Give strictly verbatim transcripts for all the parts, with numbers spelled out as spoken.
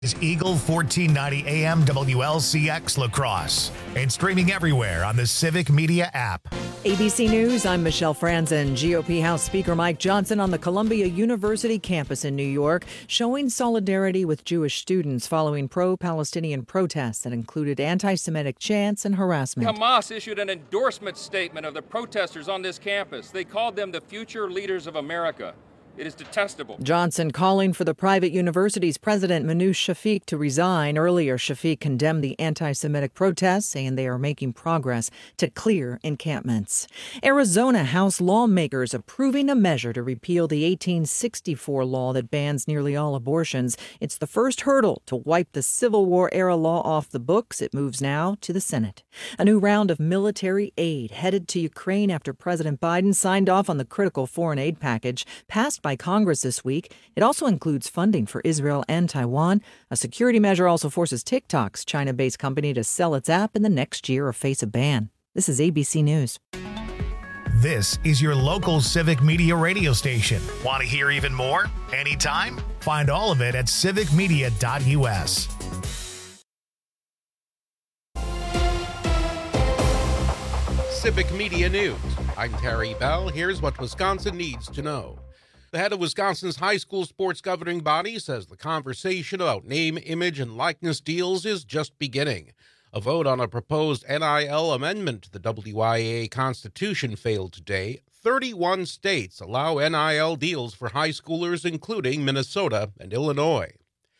Is Eagle fourteen ninety A M W L C X La Crosse and streaming everywhere on the Civic Media app. A B C News, I'm Michelle Franzen. G O P House Speaker Mike Johnson on the Columbia University campus in New York, showing solidarity with Jewish students following pro-Palestinian protests that included anti-Semitic chants and harassment. Hamas issued an endorsement statement of the protesters on this campus. They called them the future leaders of America. It is detestable. Johnson calling for the private university's president, Manoush Shafiq, to resign. Earlier, Shafiq condemned the anti-Semitic protests, saying they are making progress to clear encampments. Arizona House lawmakers approving a measure to repeal the eighteen sixty-four law that bans nearly all abortions. It's the first hurdle to wipe the Civil War-era law off the books. It moves now to the Senate. A new round of military aid headed to Ukraine after President Biden signed off on the critical foreign aid package passed by Congress this week. It also includes funding for Israel and Taiwan. A security measure also forces TikTok's China-based company to sell its app in the next year or face a ban. This is A B C News. This is your local Civic Media radio station. Want to hear even more? Anytime? Find all of it at civic media dot U S. Civic Media News. I'm Terry Bell. Here's what Wisconsin needs to know. The head of Wisconsin's high school sports governing body says the conversation about name, image, and likeness deals is just beginning. A vote on a proposed N I L amendment to the W I A Constitution failed today. thirty-one states allow N I L deals for high schoolers, including Minnesota and Illinois.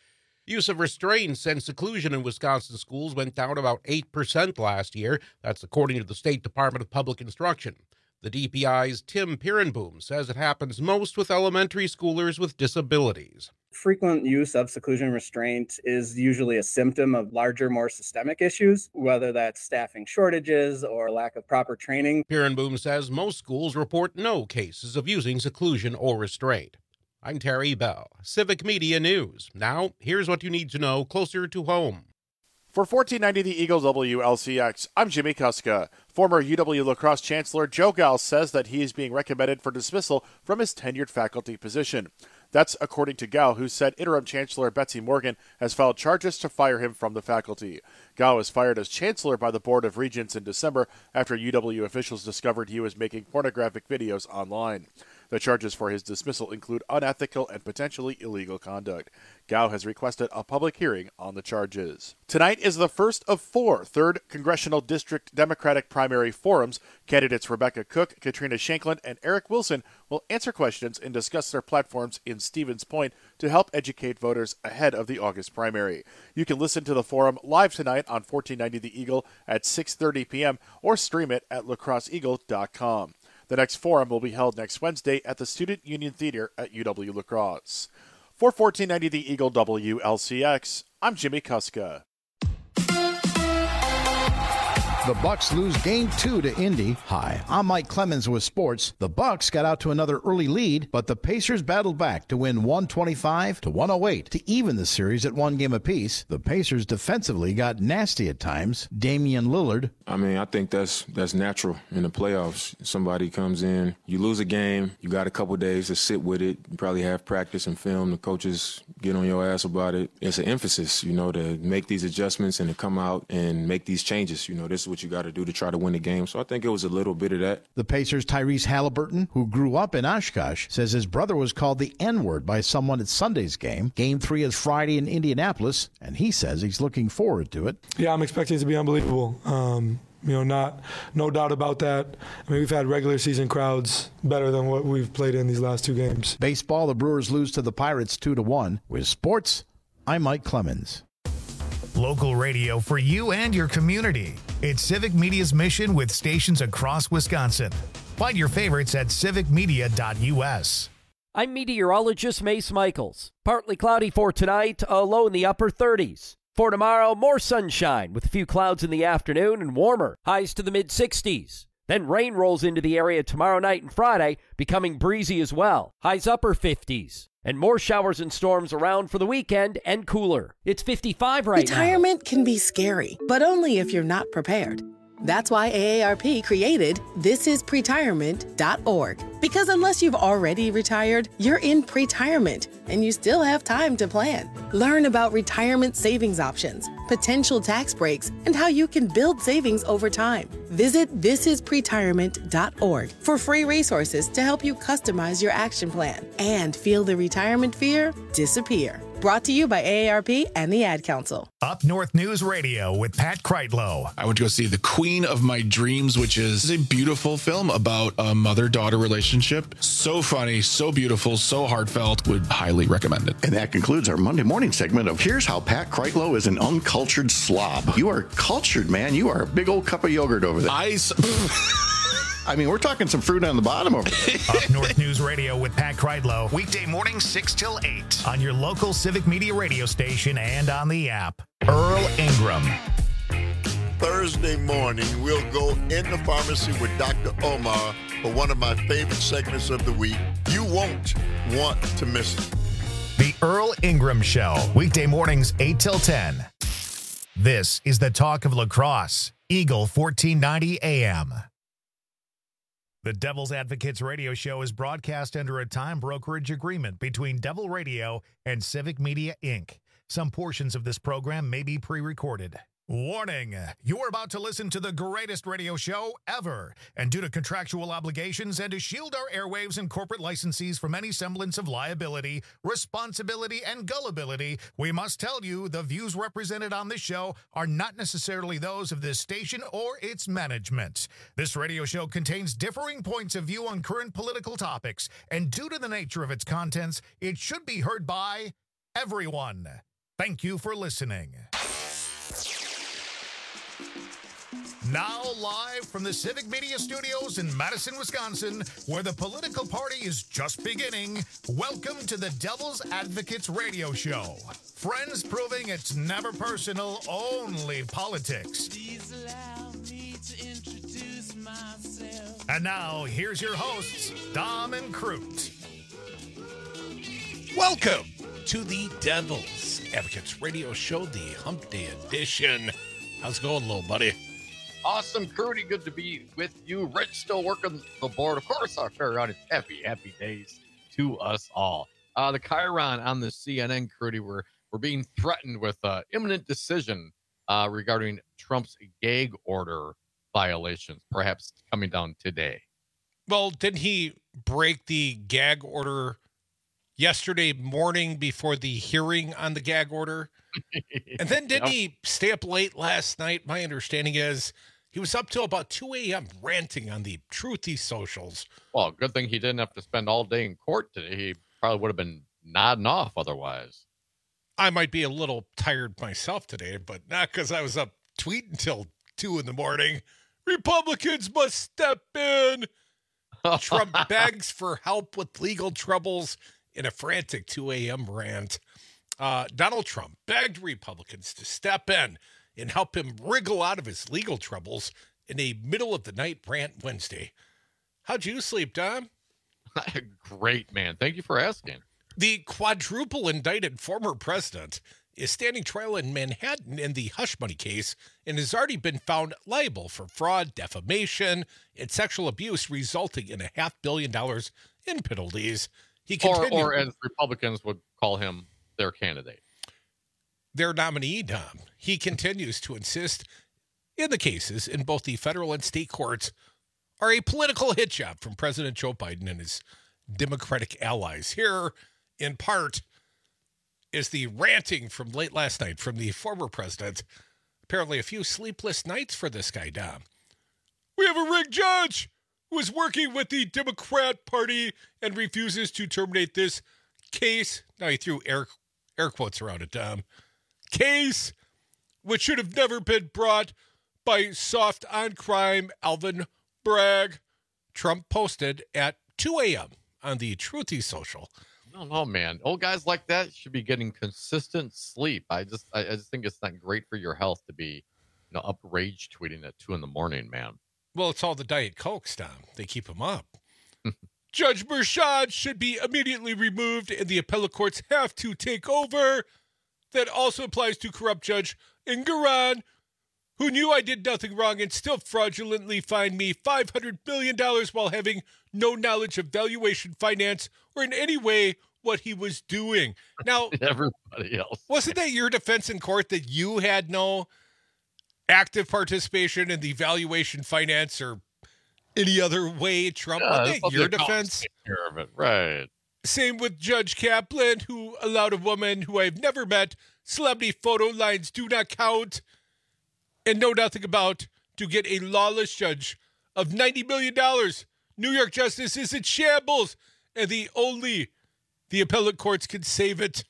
Use of restraints and seclusion in Wisconsin schools went down about eight percent last year. That's according to the State Department of Public Instruction. The D P I's Tim Pirenboom says it happens most with elementary schoolers with disabilities. Frequent use of seclusion restraint is usually a symptom of larger, more systemic issues, whether that's staffing shortages or lack of proper training. Pirenboom says most schools report no cases of using seclusion or restraint. I'm Terry Bell, Civic Media News. Now, here's what you need to know closer to home. For fourteen ninety The Eagle W L C X, I'm Jimmy Kuska. Former U W La Crosse Chancellor Joe Gall says that he is being recommended for dismissal from his tenured faculty position. That's according to Gall, who said interim Chancellor Betsy Morgan has filed charges to fire him from the faculty. Gall was fired as Chancellor by the Board of Regents in December after U W officials discovered he was making pornographic videos online. The charges for his dismissal include unethical and potentially illegal conduct. Gao has requested a public hearing on the charges. Tonight is the first of four third Congressional District Democratic primary forums. Candidates Rebecca Cook, Katrina Shankland, and Eric Wilson will answer questions and discuss their platforms in Stevens Point to help educate voters ahead of the August primary. You can listen to the forum live tonight on fourteen ninety The Eagle at six thirty p.m. or stream it at lacrosse eagle dot com. The next forum will be held next Wednesday at the Student Union Theater at U W La Crosse. For fourteen ninety The Eagle W L C X, I'm Jimmy Kuska. The Bucks lose game two to Indy. Hi, I'm Mike Clemens with sports. The Bucks got out to another early lead, but the Pacers battled back to win one twenty-five to one oh eight to even the series at one game apiece. The Pacers defensively got nasty at times. Damian Lillard. I mean, I think that's that's natural in the playoffs. Somebody comes in, you lose a game, you got a couple days to sit with it. You probably have practice and film. The coaches get on your ass about it. It's an emphasis, you know, to make these adjustments and to come out and make these changes. You know, this is what you got to do to try to win the game. So I think it was a little bit of that. The Pacers' Tyrese Halliburton, who grew up in Oshkosh, says his brother was called the N-word by someone at Sunday's game. Game three is Friday in Indianapolis, and he says he's looking forward to it. Yeah, I'm expecting it to be unbelievable. Um, you know, not no doubt about that. I mean, we've had regular season crowds better than what we've played in these last two games. Baseball, the Brewers lose to the Pirates two to one. With sports, I'm Mike Clemens. Local radio for you and your community. It's Civic Media's mission with stations across Wisconsin. Find your favorites at civic media dot U S. I'm meteorologist Mace Michaels. Partly cloudy for tonight, a low in the upper thirties. For tomorrow, more sunshine with a few clouds in the afternoon and warmer, highs to the mid sixties. Then rain rolls into the area tomorrow night and Friday, becoming breezy as well. Highs upper fifties. And more showers and storms around for the weekend and cooler. It's fifty-five right now. Retirement can be scary, but only if you're not prepared. That's why A A R P created this is pretirement dot org. Because unless you've already retired, you're in pretirement, and you still have time to plan. Learn about retirement savings options, potential tax breaks, and how you can build savings over time. Visit this is pretirement dot org for free resources to help you customize your action plan and feel the retirement fear disappear. Brought to you by A A R P and the Ad Council. Up North News Radio with Pat Kreitlow. I went to go see The Queen of My Dreams, which is a beautiful film about a mother-daughter relationship. So funny, so beautiful, so heartfelt. Would highly recommend it. And that concludes our Monday morning segment of Here's How Pat Kreitlow is an Uncultured Slob. You are cultured, man. You are a big old cup of yogurt over there. I... I mean, we're talking some fruit on the bottom over there. Up North News Radio with Pat Kreitlow. Weekday mornings six till eight on your local Civic Media radio station and on the app. Earl Ingram. Thursday morning, we'll go in the pharmacy with Doctor Omar for one of my favorite segments of the week. You won't want to miss it. The Earl Ingram Show. Weekday mornings eight till ten. This is the talk of lacrosse. Eagle fourteen ninety A M. The Devil's Advocates radio show is broadcast under a time brokerage agreement between Devil Radio and Civic Media, Incorporated. Some portions of this program may be pre-recorded. Warning, you're about to listen to the greatest radio show ever. And due to contractual obligations and to shield our airwaves and corporate licensees from any semblance of liability, responsibility, and gullibility, we must tell you the views represented on this show are not necessarily those of this station or its management. This radio show contains differing points of view on current political topics, and due to the nature of its contents, it should be heard by everyone. Thank you for listening. Now live from the Civic Media Studios in Madison, Wisconsin, where the political party is just beginning, welcome to the Devil's Advocates radio show. Friends proving it's never personal, only politics. Please allow me to introduce myself. And now, here's your hosts, Dom and Crute. Welcome to the Devil's Advocates radio show, the Hump Day edition. How's it going, little buddy? Awesome, Crudy. Good to be with you. Rich still working the board. Of course, our turnaround is happy, happy days to us all. Uh, the Chiron on the C N N, Crudy, we're, we're being threatened with uh, imminent decision uh, regarding Trump's gag order violations, perhaps coming down today. Well, didn't he break the gag order yesterday morning before the hearing on the gag order? And then didn't yep. he stay up late last night? My understanding is he was up till about two a.m. ranting on the Truthy socials. Well, good thing he didn't have to spend all day in court today. He probably would have been nodding off otherwise. I might be a little tired myself today, but not because I was up tweeting till two in the morning. Republicans must step in. Trump begs for help with legal troubles in a frantic two a.m. rant. Uh, Donald Trump begged Republicans to step in and help him wriggle out of his legal troubles in a middle-of-the-night rant Wednesday. How'd you sleep, Dom? Great, man. Thank you for asking. The quadruple indicted former president is standing trial in Manhattan in the hush money case and has already been found liable for fraud, defamation, and sexual abuse, resulting in a half billion dollars in penalties. He continued, or, or as Republicans would call him, their candidate. Their nominee, Dom. He continues to insist in the cases in both the federal and state courts are a political hit job from President Joe Biden and his Democratic allies. Here, in part, is the ranting from late last night from the former president. Apparently a few sleepless nights for this guy, Dom. We have a rigged judge who is working with the Democrat Party and refuses to terminate this case. Now he threw air, air quotes around it, Dom. Case which should have never been brought by soft on crime Alvin Bragg. Trump posted at two a.m. on the Truthy social. No, no, man. Old guys like that should be getting consistent sleep. I just, I, I just think it's not great for your health to be, you know, up rage tweeting at two in the morning, man. Well, it's all the Diet Cokes, Dom. They keep him up. Judge Mershad should be immediately removed, and the appellate courts have to take over. That also applies to corrupt Judge Engoron, who knew I did nothing wrong and still fraudulently fined me five hundred million dollars while having no knowledge of valuation finance or in any way what he was doing. Now, everybody else. Wasn't that your defense in court that you had no active participation in the valuation finance or any other way, Trump? Yeah, Wasn't that your defense? Take care of it. Right. Same with Judge Kaplan, who allowed a woman who I've never met, celebrity photo lines do not count, and know nothing about, to get a lawless judge of ninety million dollars. New York justice is in shambles, and the only the appellate courts can save it.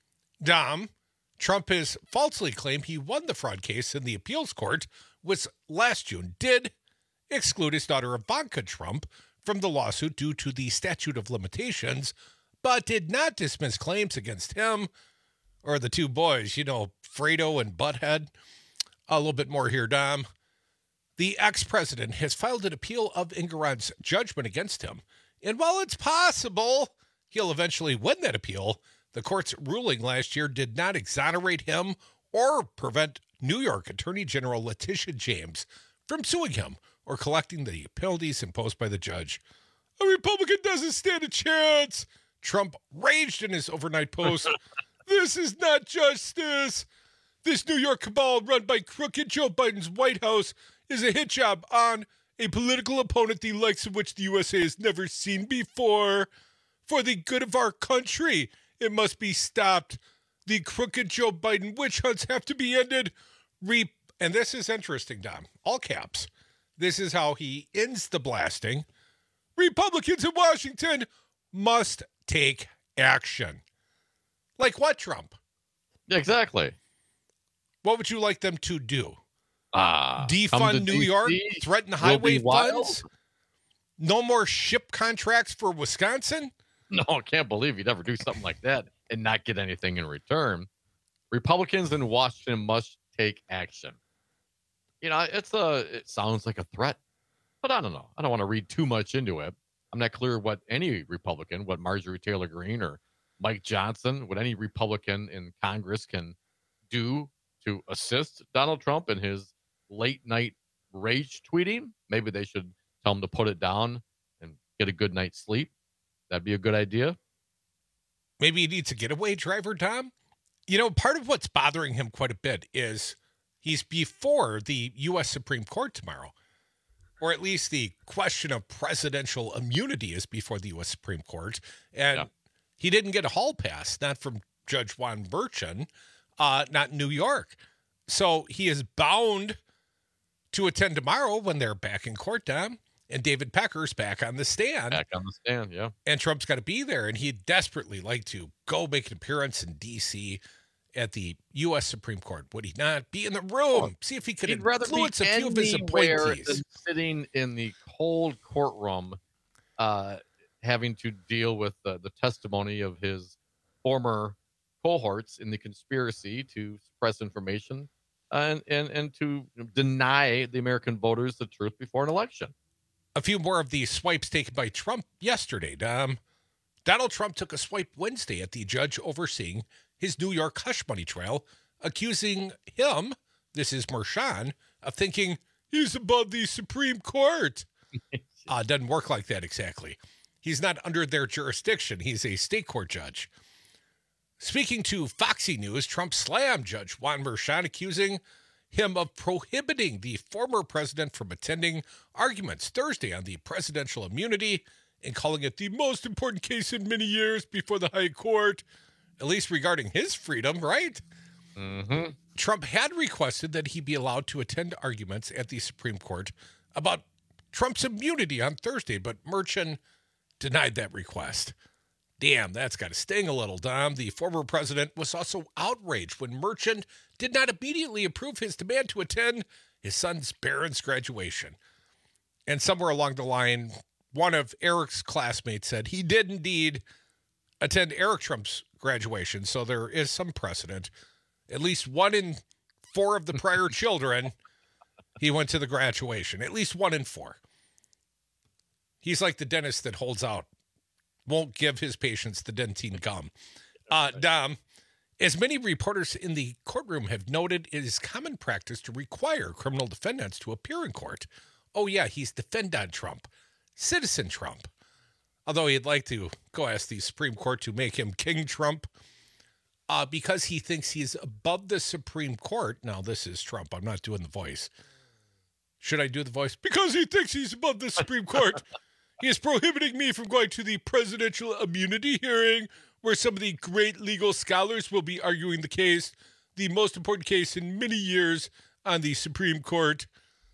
Dom, Trump has falsely claimed he won the fraud case in the appeals court, which last June did exclude his daughter Ivanka Trump from the lawsuit due to the statute of limitations, but did not dismiss claims against him or the two boys, you know, Fredo and Butthead. A little bit more here, Dom. The ex-president has filed an appeal of Engoron's judgment against him. And while it's possible he'll eventually win that appeal, the court's ruling last year did not exonerate him or prevent New York Attorney General Letitia James from suing him or collecting the penalties imposed by the judge. A Republican doesn't stand a chance. Trump raged in his overnight post. This is not justice. This New York cabal run by crooked Joe Biden's White House is a hit job on a political opponent the likes of which the U S A has never seen before. For the good of our country, it must be stopped. The crooked Joe Biden witch hunts have to be ended. Re- and this is interesting, Dom. All caps. This is how he ends the blasting. Republicans in Washington must take action. Like what, Trump? Exactly. What would you like them to do? Uh, Defund New York? Threaten highway funds? No more ship contracts for Wisconsin? No, I can't believe you'd ever do something like that and not get anything in return. Republicans in Washington must take action. You know, it's a, it sounds like a threat, but I don't know. I don't want to read too much into it. I'm not clear what any Republican, what Marjorie Taylor Greene or Mike Johnson, what any Republican in Congress can do to assist Donald Trump in his late night rage tweeting. Maybe they should tell him to put it down and get a good night's sleep. That'd be a good idea. Maybe he needs a getaway driver, Tom. You know, part of what's bothering him quite a bit is he's before the U S Supreme Court tomorrow, or at least the question of presidential immunity is before the U S Supreme Court. And yeah. he didn't get a hall pass, not from Judge Juan Merchan, uh, not in New York. So he is bound to attend tomorrow when they're back in court, Tom. And David Pecker's back on the stand. Back on the stand, yeah. And Trump's got to be there. And he'd desperately like to go make an appearance in D C at the U S Supreme Court. Would he not be in the room? Oh, see if he could influence a few of his appointees. Than sitting in the cold courtroom, uh, having to deal with uh, the testimony of his former cohorts in the conspiracy to suppress information and, and, and to deny the American voters the truth before an election. A few more of the swipes taken by Trump yesterday. Um, Donald Trump took a swipe Wednesday at the judge overseeing his New York hush money trial, accusing him, this is Merchan, of thinking he's above the Supreme Court. uh, doesn't work like that exactly. He's not under their jurisdiction. He's a state court judge. Speaking to Foxy News, Trump slammed Judge Juan Merchan, accusing him of prohibiting the former president from attending arguments Thursday on the presidential immunity and calling it the most important case in many years before the high court, at least regarding his freedom, right? Mm-hmm. Trump had requested that he be allowed to attend arguments at the Supreme Court about Trump's immunity on Thursday, but Merchan denied that request. Damn, that's got to sting a little, Dom. The former president was also outraged when Merchan did not immediately approve his demand to attend his son's Barron's graduation. And somewhere along the line, one of Eric's classmates said he did indeed attend Eric Trump's graduation, so there is some precedent. At least one in four of the prior children, he went to the graduation. At least one in four. He's like the dentist that holds out. Won't give his patients the dentine gum. Uh, Dom, As many reporters in the courtroom have noted, it is common practice to require criminal defendants to appear in court. Oh, yeah, he's defendant Trump, citizen Trump. Although he'd like to go ask the Supreme Court to make him King Trump uh, because he thinks he's above the Supreme Court. Now, this is Trump. I'm not doing the voice. Should I do the voice? Because he thinks he's above the Supreme Court. He is prohibiting me from going to the presidential immunity hearing where some of the great legal scholars will be arguing the case, the most important case in many years on the Supreme Court.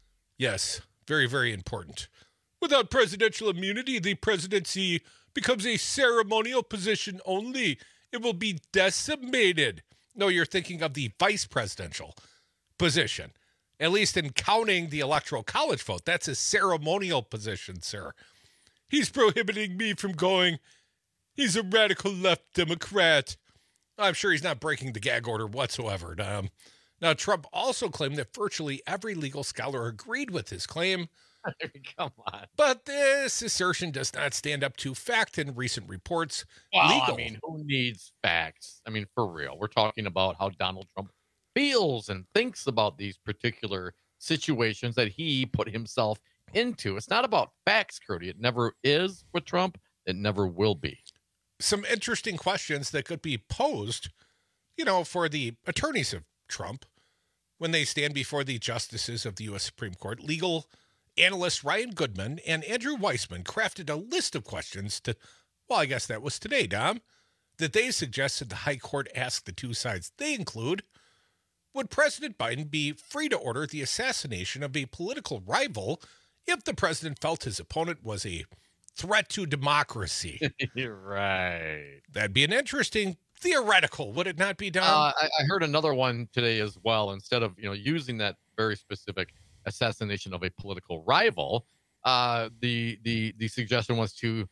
Yes, very, very important. Without presidential immunity, the presidency becomes a ceremonial position only. It will be decimated. No, you're thinking of the vice presidential position. At least in counting the Electoral College vote, that's a ceremonial position, sir. He's prohibiting me from going. He's a radical left Democrat. I'm sure he's not breaking the gag order whatsoever. Um, now, Trump also claimed that virtually every legal scholar agreed with his claim. Come on. But this assertion does not stand up to fact in recent reports. Well, legal. I mean, who needs facts? I mean, for real. We're talking about how Donald Trump feels and thinks about these particular situations that he put himself into. It's not about facts, Cody. It never is with Trump. It never will be. Some interesting questions that could be posed, you know, for the attorneys of Trump when they stand before the justices of the U S Supreme Court. Legal analyst Ryan Goodman and Andrew Weissman crafted a list of questions to, well, I guess that was today, Dom, that they suggested the High Court ask the two sides. They include, would President Biden be free to order the assassination of a political rival if the president felt his opponent was a threat to democracy? You're right. That'd be an interesting theoretical, would it not be, Dom? Uh, I, I heard another one today as well. Instead of, you know, using that very specific assassination of a political rival, uh, the the the suggestion was to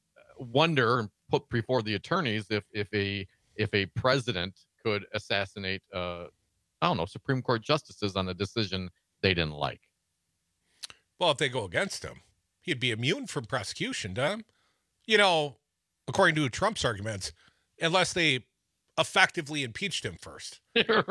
wonder and put before the attorneys if if a if a president could assassinate, uh, I don't know, Supreme Court justices on a decision they didn't like. Well, if they go against him, he'd be immune from prosecution, Dom. You know, according to Trump's arguments, unless they effectively impeached him first.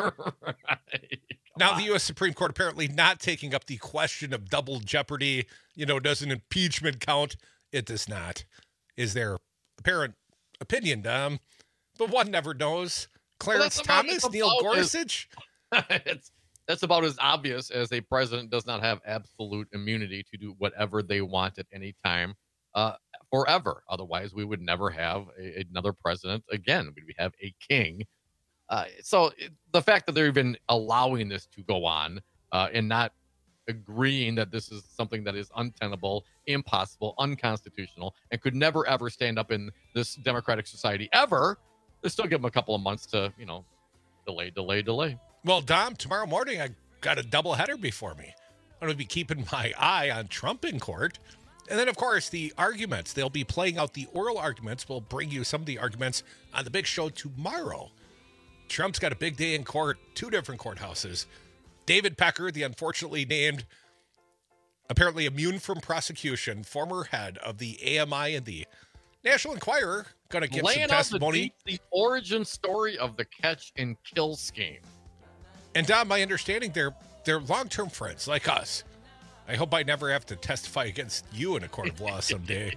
Right. Now, the U S Supreme Court apparently not taking up the question of double jeopardy. You know, does an impeachment count? It does not, is their apparent opinion, Dom. But one never knows. Clarence well, about, Thomas, Neil Gorsuch. It's, that's about as obvious as a president does not have absolute immunity to do whatever they want at any time, uh, forever. Otherwise, we would never have a, another president again. We'd have a king. Uh, so it, the fact that they're even allowing this to go on uh, and not agreeing that this is something that is untenable, impossible, unconstitutional, and could never, ever stand up in this democratic society ever, they still give them a couple of months to, you know, delay, delay, delay. Well, Dom, tomorrow morning, I got a doubleheader before me. I'm going to be keeping my eye on Trump in court. And then, of course, the arguments. They'll be playing out the oral arguments. We'll bring you some of the arguments on the big show tomorrow. Trump's got a big day in court, two different courthouses. David Pecker, the unfortunately named, apparently immune from prosecution, former head of the A M I and the National Enquirer, going to give Laying some testimony. The, the origin story of the catch and kill scheme. And Dom, my understanding, they're they're long-term friends like us. I hope I never have to testify against you in a court of law someday.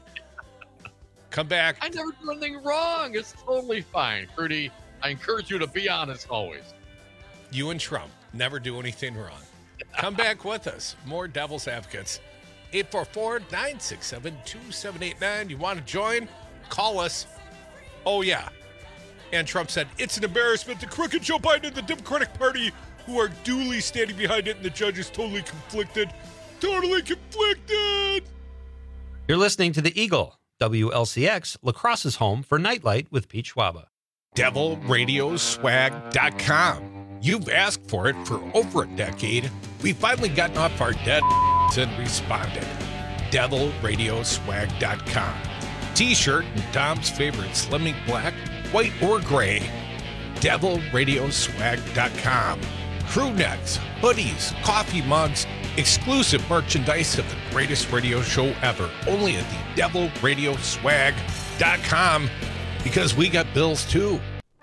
Come back. I never do anything wrong. It's totally fine. Rudy, I encourage you to be honest always. You and Trump never do anything wrong. Come back with us. More Devil's Advocates. eight four four, nine six seven, two seven eight nine. You want to join? Call us. Oh, yeah. And Trump said, it's an embarrassment. The crooked Joe Biden and the Democratic Party, who are duly standing behind it, and the judge is totally conflicted. Totally conflicted. You're listening to The Eagle, W L C X, La Crosse's home for Nightlight with Pete Schwaba. devil radio swag dot com. You've asked for it for over a decade. We've finally gotten off our dead and responded. devil radio swag dot com. T-shirt and Dom's favorite Slimming Black, white or gray. devil radio swag dot com. Crew necks, hoodies, coffee mugs, exclusive merchandise of the greatest radio show ever. Only at the devil radio swag dot com, because we got bills too.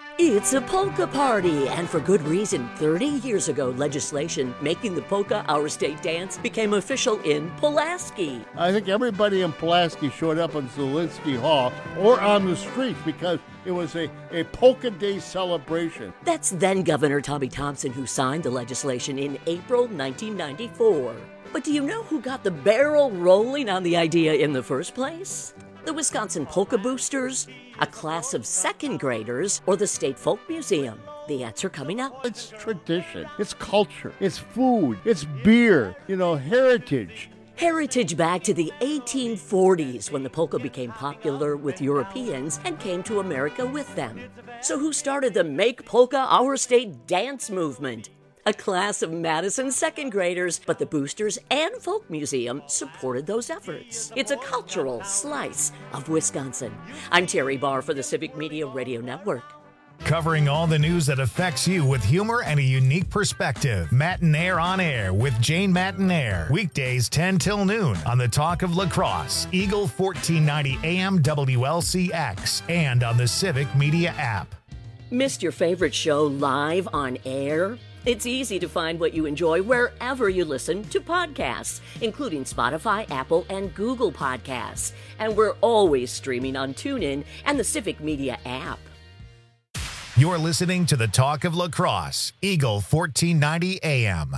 It's a polka party, and for good reason. thirty years ago, legislation making the polka our state dance became official in Pulaski. I think everybody in Pulaski showed up in Zielinski Hall or on the streets because it was a, a polka day celebration. That's then Governor Tommy Thompson who signed the legislation in April nineteen ninety-four. But do you know who got the barrel rolling on the idea in the first place? The Wisconsin Polka Boosters, a class of second graders, or the State Folk Museum? The answer coming up. It's tradition, it's culture, it's food, it's beer, you know, heritage. Heritage back to the eighteen forties when the polka became popular with Europeans and came to America with them. So who started the Make Polka Our State dance movement? A class of Madison second graders, but the Boosters and Folk Museum supported those efforts. It's a cultural slice of Wisconsin. I'm Terry Barr for the Civic Media Radio Network. Covering all the news that affects you with humor and a unique perspective. Matinaire on Air with Jane Matinaire. Weekdays ten till noon on the Talk of Lacrosse, Eagle fourteen ninety A M W L C X, and on the Civic Media app. Missed your favorite show live on air? It's easy to find what you enjoy wherever you listen to podcasts, including Spotify, Apple, and Google Podcasts. And we're always streaming on TuneIn and the Civic Media app. You're listening to the Talk of Lacrosse, Eagle fourteen ninety A M.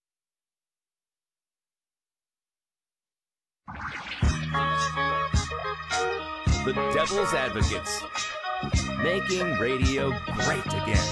The Devil's Advocates, making radio great again.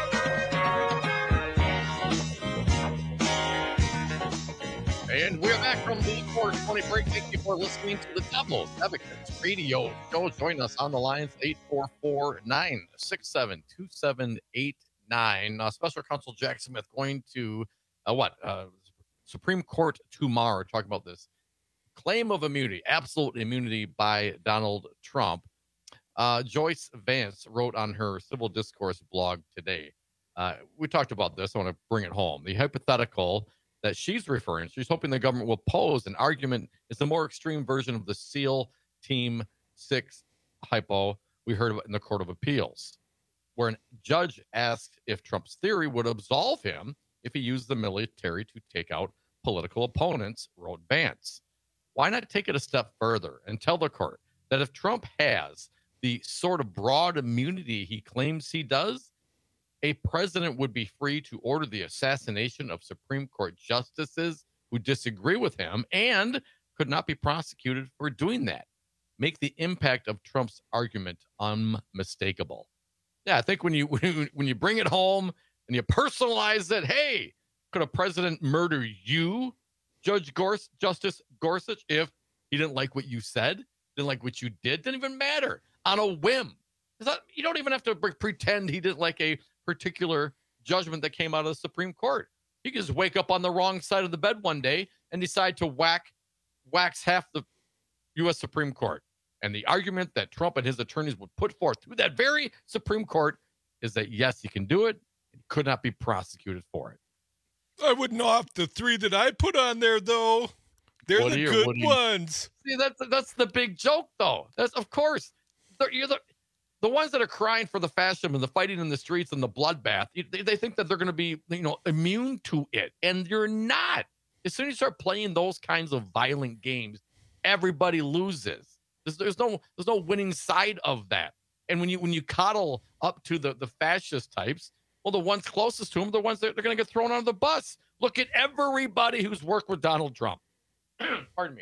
And we're back from the four twenty break. Thank you for listening to the Devil's Advocates Radio Show. Join us on the lines, eight four four, nine six seven, two seven eight nine. Uh, Special Counsel Jack Smith going to, uh, what, uh, Supreme Court tomorrow, talking about this claim of immunity, absolute immunity by Donald Trump. Uh, Joyce Vance wrote on her Civil Discourse blog today. Uh, we talked about this. I want to bring it home. The hypothetical that she's referring to, she's hoping the government will pose an argument. It's a more extreme version of the SEAL Team six hypo we heard about in the Court of Appeals, where a judge asked if Trump's theory would absolve him if he used the military to take out political opponents, wrote Vance. Why not take it a step further and tell the court that if Trump has the sort of broad immunity he claims he does, a president would be free to order the assassination of Supreme Court justices who disagree with him and could not be prosecuted for doing that. Make the impact of Trump's argument unmistakable. Yeah, I think when you when you bring it home and you personalize it, hey, could a president murder you, Judge Gors- Justice Gorsuch, if he didn't like what you said, didn't like what you did? Didn't even matter. On a whim. Not, you don't even have to pretend he didn't like a particular judgment that came out of the Supreme Court. He could just wake up on the wrong side of the bed one day and decide to whack wax half the U S Supreme Court. And the argument that Trump and his attorneys would put forth to that very Supreme Court is that, yes, he can do it. He could not be prosecuted for it. I wouldn't off the three that I put on there, though. They're What the do you- good what do you- ones. See, that's that's the big joke, though. That's of course they're, you're the the ones that are crying for the fascism and the fighting in the streets and the bloodbath. you- They, they think that they're going to be, you know, immune to it, and you're not. As soon as you start playing those kinds of violent games, everybody loses. There's, there's no there's no winning side of that. And when you when you coddle up to the the fascist types, well, the ones closest to them are the ones that they're going to get thrown under the bus. Look at everybody who's worked with Donald Trump. Pardon me.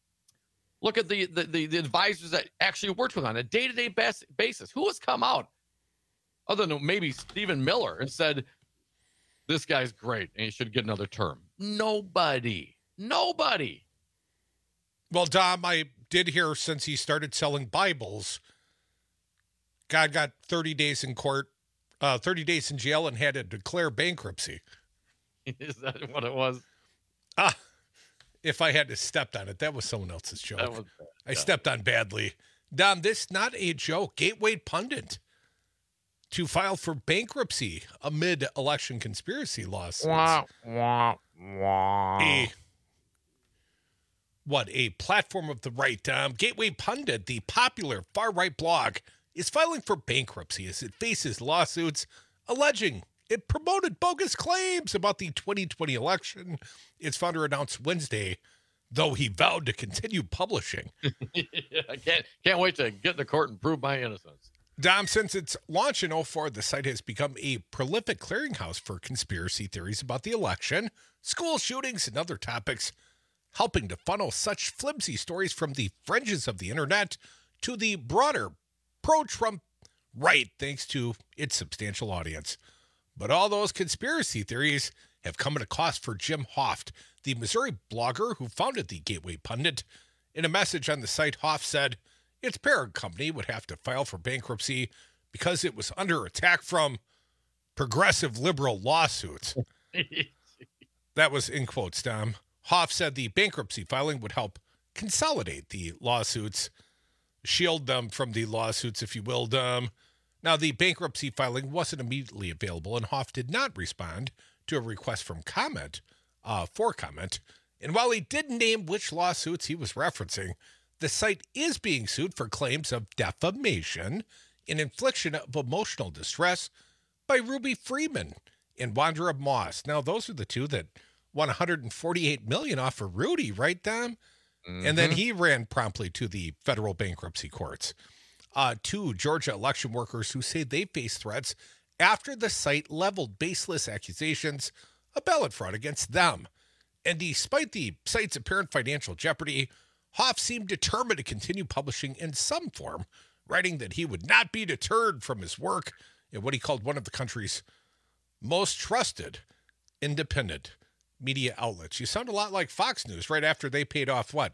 Look at the, the, the, the advisors that actually worked with him on a day-to-day bas- basis. Who has come out, other than maybe Stephen Miller, and said, this guy's great and he should get another term? Nobody. Nobody. Well, Dom, I did hear since he started selling Bibles, God got thirty days in court, uh, thirty days in jail, and had to declare bankruptcy. Is that what it was? Ah, if I had to step on it, that was someone else's joke. That was bad. I Yeah. stepped on badly. Dom, this not a joke. Gateway Pundit to file for bankruptcy amid election conspiracy lawsuits. Wah, wah, wah. A, what, a platform of the right. Um, Gateway Pundit, the popular far-right blog, is filing for bankruptcy as it faces lawsuits alleging it promoted bogus claims about the twenty twenty election. Its founder announced Wednesday, though he vowed to continue publishing. I can't, can't wait to get to court and prove my innocence. Dom, since its launch in oh four, the site has become a prolific clearinghouse for conspiracy theories about the election, school shootings, and other topics, helping to funnel such flimsy stories from the fringes of the internet to the broader pro-Trump right, thanks to its substantial audience. But all those conspiracy theories have come at a cost for Jim Hoft, the Missouri blogger who founded the Gateway Pundit. In a message on the site, Hoft said its parent company would have to file for bankruptcy because it was under attack from progressive liberal lawsuits. That was in quotes, Dom. Hoff said the bankruptcy filing would help consolidate the lawsuits, shield them from the lawsuits, if you will, Dom. Now, the bankruptcy filing wasn't immediately available, and Hoff did not respond to a request from comment, uh, for comment. And while he didn't name which lawsuits he was referencing, the site is being sued for claims of defamation and infliction of emotional distress by Ruby Freeman and Wanderer Moss. Now, those are the two that won one hundred forty-eight million dollars off of Rudy, right, Dom? Mm-hmm. And then he ran promptly to the federal bankruptcy courts. Uh, two Georgia election workers who say they face threats after the site leveled baseless accusations of ballot fraud against them. And despite the site's apparent financial jeopardy, Hoff seemed determined to continue publishing in some form, writing that he would not be deterred from his work in what he called one of the country's most trusted independent media outlets. You sound a lot like Fox News right after they paid off what?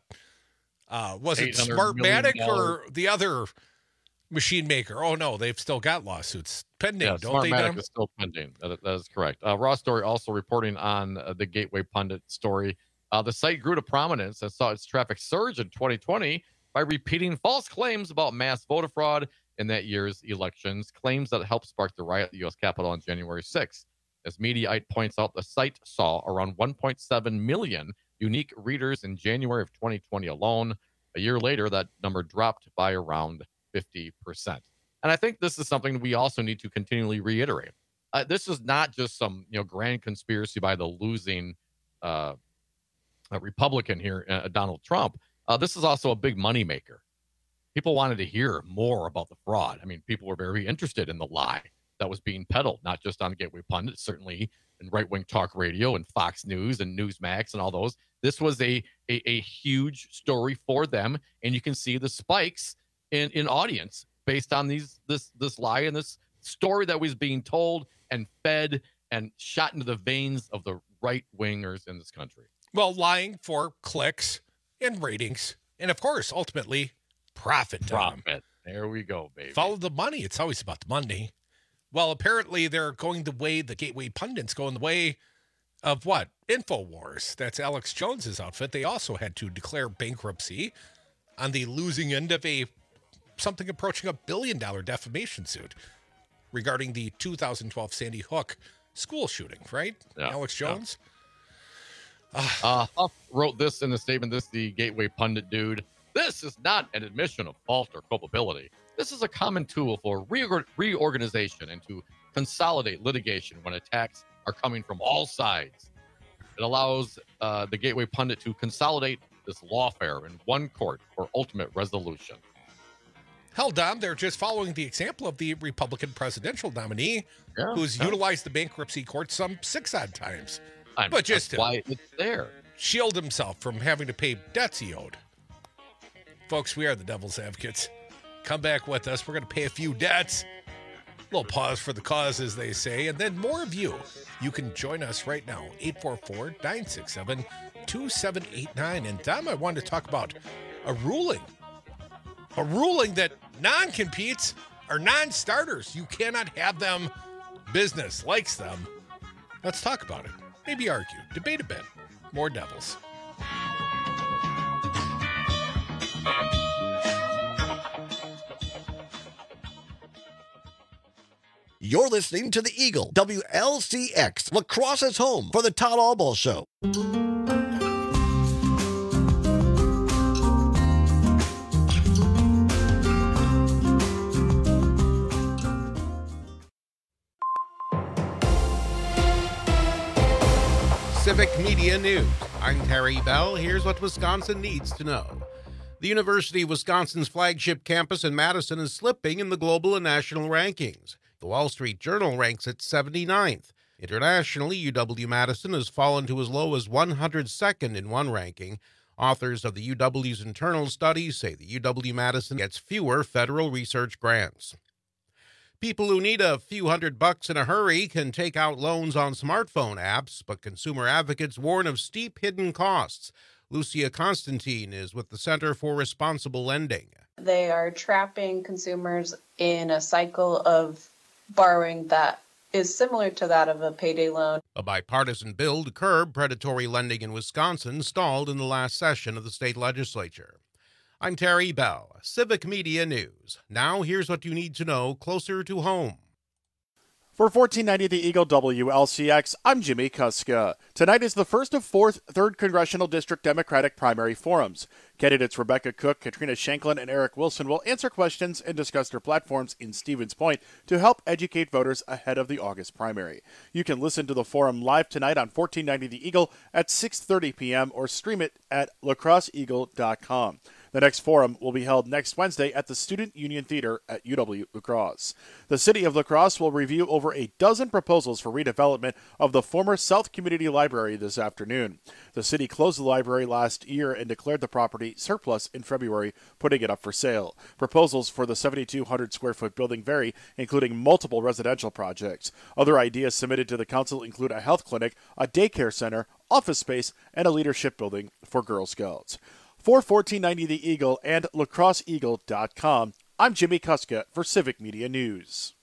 Uh, was it Smartmatic or the other machine maker? Oh, no, they've still got lawsuits pending, yeah, don't they? Smartmatic is still pending. That, that is correct. Uh, Raw Story also reporting on uh, the Gateway Pundit story. Uh, the site grew to prominence and saw its traffic surge in twenty twenty by repeating false claims about mass voter fraud in that year's elections, claims that helped spark the riot at the U S Capitol on January sixth. As Mediaite points out, the site saw around one point seven million unique readers in January of twenty twenty alone. A year later, that number dropped by around fifty percent. And I think this is something we also need to continually reiterate. Uh, this is not just some you know grand conspiracy by the losing uh, Republican here, uh, Donald Trump. Uh, this is also a big moneymaker. People wanted to hear more about the fraud. I mean, people were very interested in the lie that was being peddled, not just on Gateway Pundit, certainly in right-wing talk radio and Fox News and Newsmax and all those. This was a, a, a huge story for them, and you can see the spikes in, in audience based on these this this lie and this story that was being told and fed and shot into the veins of the right-wingers in this country. Well, lying for clicks and ratings, and of course, ultimately, profit. Profit. There we go, baby. Follow the money. It's always about the money. Well, apparently they're going the way, the Gateway Pundits going the way of what? InfoWars. That's Alex Jones's outfit. They also had to declare bankruptcy on the losing end of a something approaching a billion dollar defamation suit regarding the two thousand twelve Sandy Hook school shooting, right? Yeah, Alex Jones? Yeah. Uh, Huff wrote this in the statement, this the Gateway Pundit dude. This is not an admission of fault or culpability. This is a common tool for re- reorganization and to consolidate litigation when attacks are coming from all sides. It allows uh, the Gateway Pundit to consolidate this lawfare in one court for ultimate resolution. Hell, Dom, they're just following the example of the Republican presidential nominee yeah, who's yeah. utilized the bankruptcy court some six odd times. I mean, but just that's why it's there. Shield himself from having to pay debts he owed. Folks, we are the Devil's Advocates. Come back with us. We're going to pay a few debts. A little pause for the cause, as they say, and then more of you. You can join us right now, eight four four, nine six seven, two seven eight nine. And Dom, I wanted to talk about a ruling. A ruling that non-competes are non-starters. You cannot have them. Business likes them. Let's talk about it. Maybe argue. Debate a bit. More Devils. You're listening to the Eagle, W L C X, La Crosse's home for the Todd Albaugh Show. Civic Media News. I'm Terry Bell. Here's what Wisconsin needs to know. The University of Wisconsin's flagship campus in Madison is slipping in the global and national rankings. The Wall Street Journal ranks it seventy-ninth. Internationally, U W-Madison has fallen to as low as one hundred second in one ranking. Authors of the U W's internal studies say the U W-Madison gets fewer federal research grants. People who need a few hundred bucks in a hurry can take out loans on smartphone apps, but consumer advocates warn of steep hidden costs. Lucia Constantine is with the Center for Responsible Lending. They are trapping consumers in a cycle of borrowing that is similar to that of a payday loan. A bipartisan bill to curb predatory lending in Wisconsin stalled in the last session of the state legislature. I'm Terry Bell, Civic Media News. Now here's what you need to know closer to home. For fourteen ninety The Eagle W L C X, I'm Jimmy Kuska. Tonight is the first of four third Congressional District Democratic primary forums. Candidates Rebecca Cook, Katrina Shanklin, and Eric Wilson will answer questions and discuss their platforms in Stevens Point to help educate voters ahead of the August primary. You can listen to the forum live tonight on fourteen ninety The Eagle at six thirty p.m. or stream it at lacrosse eagle dot com. The next forum will be held next Wednesday at the Student Union Theater at U W-La Crosse. The City of La Crosse will review over a dozen proposals for redevelopment of the former South Community Library this afternoon. The city closed the library last year and declared the property surplus in February, putting it up for sale. Proposals for the seventy-two hundred square foot building vary, including multiple residential projects. Other ideas submitted to the council include a health clinic, a daycare center, office space, and a leadership building for Girl Scouts. For fourteen ninety The Eagle and lacrosse eagle dot com, I'm Jimmy Kuska for Civic Media News.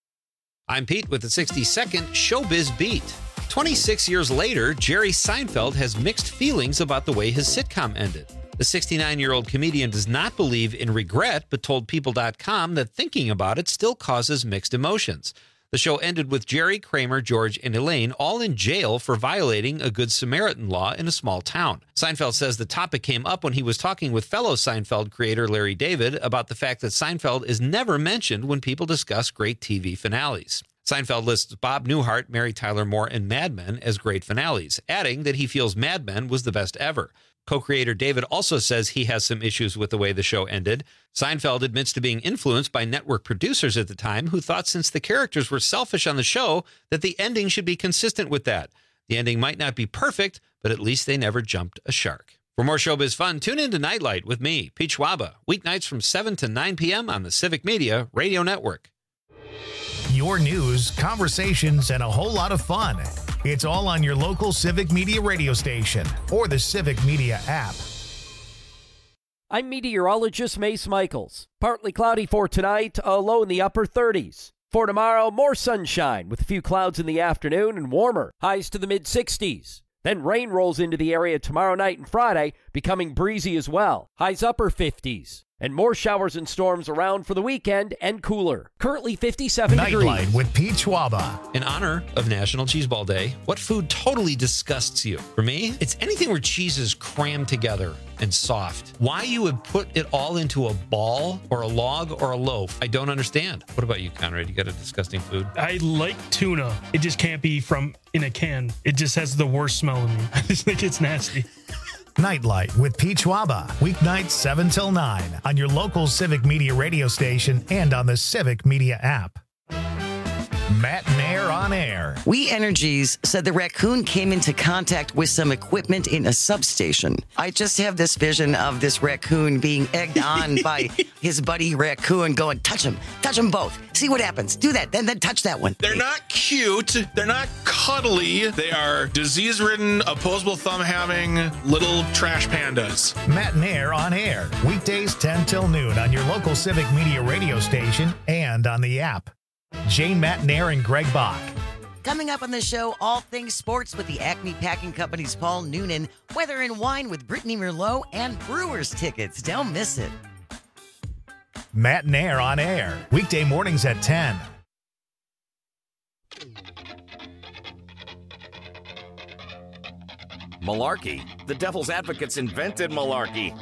I'm Pete with the sixty second Showbiz Beat. twenty-six years later, Jerry Seinfeld has mixed feelings about the way his sitcom ended. The sixty-nine-year-old comedian does not believe in regret, but told People dot com that thinking about it still causes mixed emotions. The show ended with Jerry, Kramer, George, and Elaine all in jail for violating a Good Samaritan law in a small town. Seinfeld says the topic came up when he was talking with fellow Seinfeld creator Larry David about the fact that Seinfeld is never mentioned when people discuss great T V finales. Seinfeld lists Bob Newhart, Mary Tyler Moore, and Mad Men as great finales, adding that he feels Mad Men was the best ever. Co-creator David also says he has some issues with the way the show ended. Seinfeld admits to being influenced by network producers at the time who thought since the characters were selfish on the show that the ending should be consistent with that. The ending might not be perfect, but at least they never jumped a shark. For more showbiz fun, tune in to Nightlight with me, Pete Schwaba, weeknights from seven to nine p.m. on the Civic Media Radio Network. Your news, conversations, and a whole lot of fun. It's all on your local Civic Media radio station or the Civic Media app. I'm meteorologist Mace Michaels. Partly cloudy for tonight, a low in the upper thirties. For tomorrow, more sunshine with a few clouds in the afternoon and warmer, highs to the mid sixties. Then rain rolls into the area tomorrow night and Friday, becoming breezy as well. Highs upper fifties. And more showers and storms around for the weekend and cooler. Currently fifty-seven degrees. Nightlight with Pete Schwaba. In honor of National Cheeseball Day, what food totally disgusts you? For me, it's anything where cheese is crammed together and soft. Why you would put it all into a ball or a log or a loaf, I don't understand. What about you, Conrad? You got a disgusting food? I like tuna. It just can't be from in a can. It just has the worst smell in me. I just think it's nasty. Nightlight with Pete Schwaba, weeknights seven till nine on your local Civic Media radio station and on the Civic Media app. Matt Nair on air. We Energies said the raccoon came into contact with some equipment in a substation. I just have this vision of this raccoon being egged on by his buddy raccoon going, touch him, touch them both. See what happens. Do that, then then touch that one. They're not cute. They're not cuddly. They are disease-ridden, opposable thumb-having little trash pandas. Matt Nair on air, weekdays ten till noon on your local Civic Media radio station and on the app. Jane Matt Nair and Greg Bach. Coming up on the show, all things sports with the Acme Packing Company's Paul Noonan, weather and wine with Brittany Merlot, and Brewers tickets. Don't miss it. Matt Nair on air, weekday mornings at ten. Malarkey. The Devil's Advocates invented malarkey.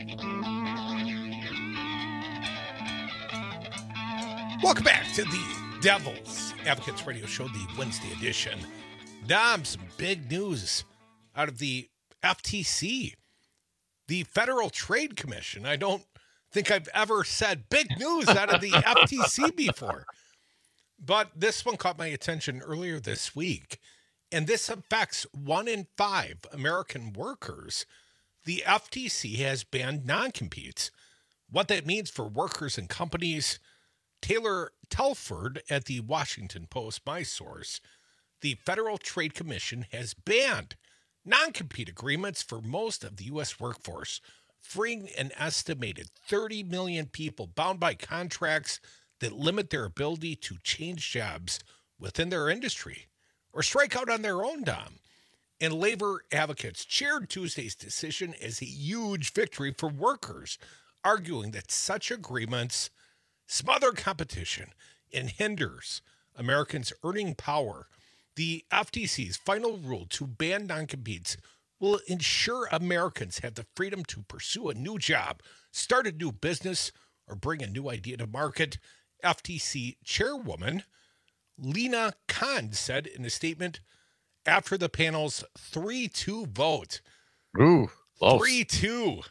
Welcome back to the Devils Advocates Radio Show, the Wednesday edition. Dom, some big news out of the F T C, the Federal Trade Commission. I don't think I've ever said big news out of the F T C before, but this one caught my attention earlier this week, and this affects one in five American workers. The F T C has banned non-competes. What that means for workers and companies, Taylor Telford at the Washington Post, my source, the Federal Trade Commission has banned non-compete agreements for most of the U S workforce, freeing an estimated thirty million people bound by contracts that limit their ability to change jobs within their industry or strike out on their own, Dom. And labor advocates cheered Tuesday's decision as a huge victory for workers, arguing that such agreements smother competition and hinders Americans' earning power. The F T C's final rule to ban non-competes will ensure Americans have the freedom to pursue a new job, start a new business, or bring a new idea to market. F T C Chairwoman Lena Khan said in a statement after the panel's three two vote. Ooh, three two.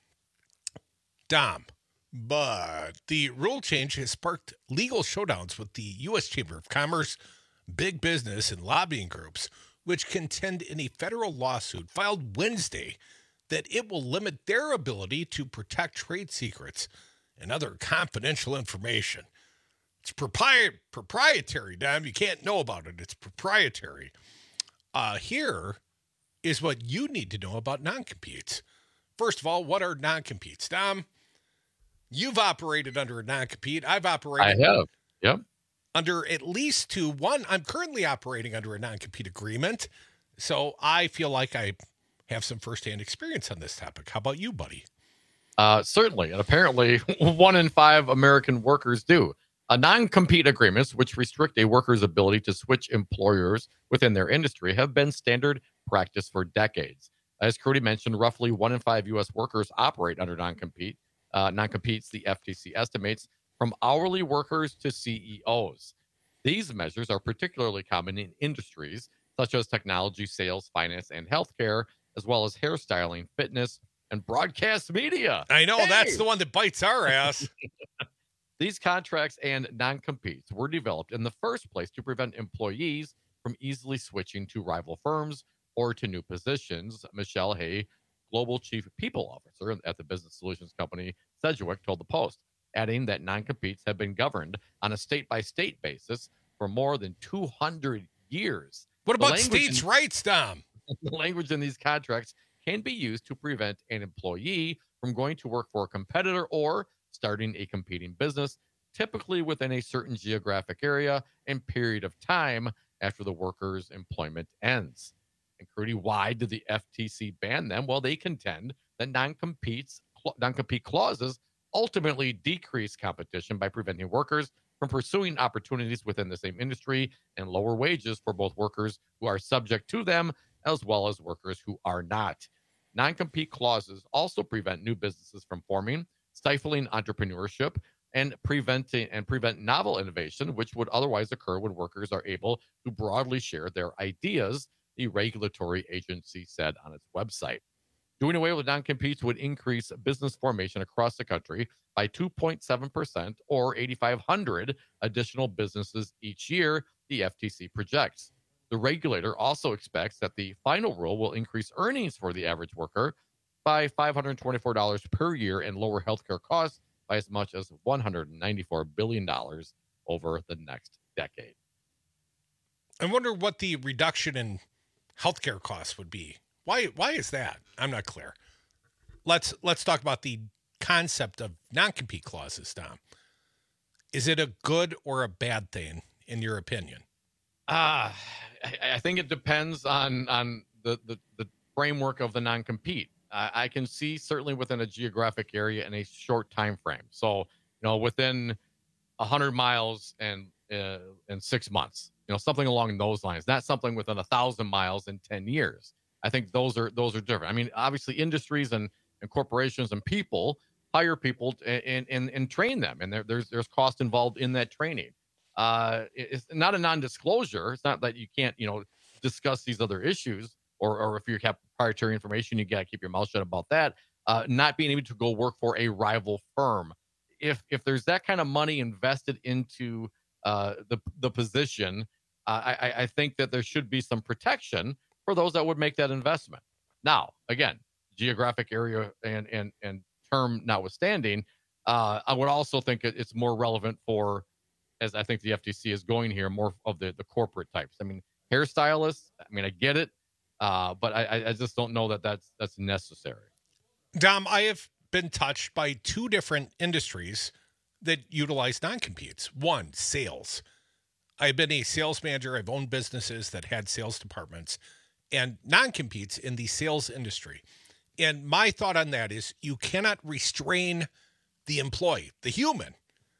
Dom. But the rule change has sparked legal showdowns with the U S Chamber of Commerce, big business, and lobbying groups, which contend in a federal lawsuit filed Wednesday that it will limit their ability to protect trade secrets and other confidential information. It's propri- proprietary, Dom. You can't know about it. It's proprietary. Uh, here is what you need to know about non-competes. First of all, what are non-competes, Dom? You've operated under a non-compete. I've operated. I have. Yep. Under at least two. One, I'm currently operating under a non-compete agreement, so I feel like I have some firsthand experience on this topic. How about you, buddy? Uh, certainly, and apparently one in five American workers do. A non-compete agreements, which restrict a worker's ability to switch employers within their industry, have been standard practice for decades. As Crudy mentioned, roughly one in five U S workers operate under non-compete. Uh, non-competes, the F T C estimates, from hourly workers to C E Os. These measures are particularly common in industries such as technology, sales, finance, and healthcare, as well as hairstyling, fitness, and broadcast media. I know, hey! That's the one that bites our ass. These contracts and non-competes were developed in the first place to prevent employees from easily switching to rival firms or to new positions. Michelle Hay, Global Chief People Officer at the business solutions company Sedgwick, told the Post, adding that non-competes have been governed on a state-by-state basis for more than two hundred years. What about states' rights, Dom? The language in these contracts can be used to prevent an employee from going to work for a competitor or starting a competing business, typically within a certain geographic area and period of time after the worker's employment ends. And Crudy, why did the F T C ban them? Well, they contend that non-competes, non-compete clauses ultimately decrease competition by preventing workers from pursuing opportunities within the same industry and lower wages for both workers who are subject to them as well as workers who are not. Non-compete clauses also prevent new businesses from forming, stifling entrepreneurship, and preventing and prevent novel innovation, which would otherwise occur when workers are able to broadly share their ideas, the regulatory agency said on its website. Doing away with non-competes would increase business formation across the country by two point seven percent or eight thousand five hundred additional businesses each year, the F T C projects. The regulator also expects that the final rule will increase earnings for the average worker by five hundred twenty-four dollars per year and lower healthcare costs by as much as one hundred ninety-four billion dollars over the next decade. I wonder what the reduction in healthcare costs would be. Why why is that? I'm not clear. Let's let's talk about the concept of non-compete clauses, Tom. Is it a good or a bad thing, in your opinion? Uh, I, I think it depends on on the, the, the framework of the non-compete. Uh, I can see certainly within a geographic area in a short time frame. So, you know, within one hundred miles and uh, in six months, you know, something along those lines, not something within one thousand miles in ten years. I think those are those are different. I mean, obviously, industries and, and corporations and people hire people and and, and train them, and there, there's there's cost involved in that training. uh, it's not a non-disclosure. It's not that you can't, you know, discuss these other issues, or, or if you have proprietary information, you got to keep your mouth shut about that. Uh, not being able to go work for a rival firm. If if there's that kind of money invested into uh, the the position, uh, I, I think that there should be some protection for those that would make that investment. Now, again, geographic area and and and term notwithstanding, uh, I would also think it's more relevant for, as I think the F T C is going here, more of the the corporate types. I mean, hairstylists. I mean, I get it, uh, but I, I just don't know that that's that's necessary. Dom, I have been touched by two different industries that utilize non-competes. One, sales. I've been a sales manager. I've owned businesses that had sales departments and non-competes in the sales industry. And my thought on that is you cannot restrain the employee, the human.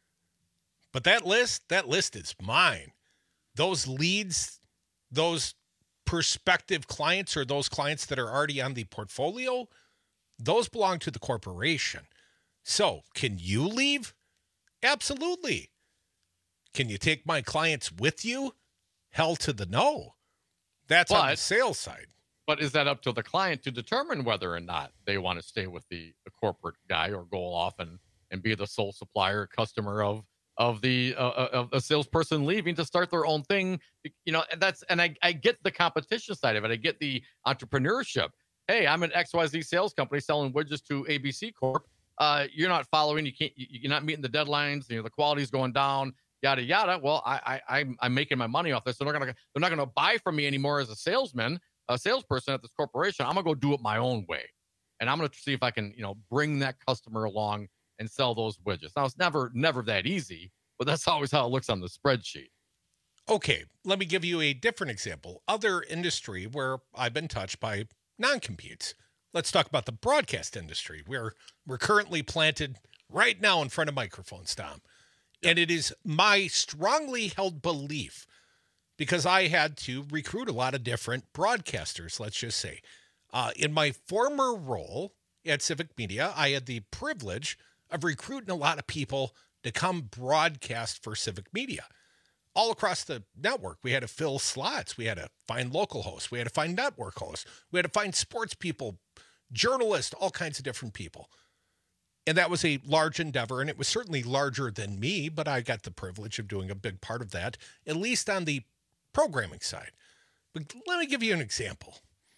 But that list, that list is mine. Those leads, those prospective clients or those clients that are already on the portfolio, those belong to the corporation. So can you leave? Absolutely. Can you take my clients with you? Hell to the no. That's but, on the sales side. But is that up to the client to determine whether or not they want to stay with the, the corporate guy or go off and, and be the sole supplier, customer of of the uh, of a salesperson leaving to start their own thing? You know, and that's and I, I get the competition side of it. I get the entrepreneurship. Hey, I'm an X Y Z sales company selling widgets to A B C Corp. Uh, you're not following. You can't. You're not meeting the deadlines. You know, the quality's going down. Yada yada. Well, I, I, I'm, I'm making my money off this. So they're not gonna, they're not gonna buy from me anymore as a salesman, a salesperson at this corporation. I'm gonna go do it my own way, and I'm gonna see if I can, you know, bring that customer along and sell those widgets. Now, it's never, never that easy, but that's always how it looks on the spreadsheet. Okay, let me give you a different example. Other industry where I've been touched by non-competes. Let's talk about the broadcast industry, where we're currently planted right now in front of microphones, Tom. And it is my strongly held belief, because I had to recruit a lot of different broadcasters, let's just say. Uh, in my former role at Civic Media, I had the privilege of recruiting a lot of people to come broadcast for Civic Media. All across the network, we had to fill slots. We had to find local hosts. We had to find network hosts. We had to find sports people, journalists, all kinds of different people. And that was a large endeavor, and it was certainly larger than me, but I got the privilege of doing a big part of that, at least on the programming side. But let me give you an example.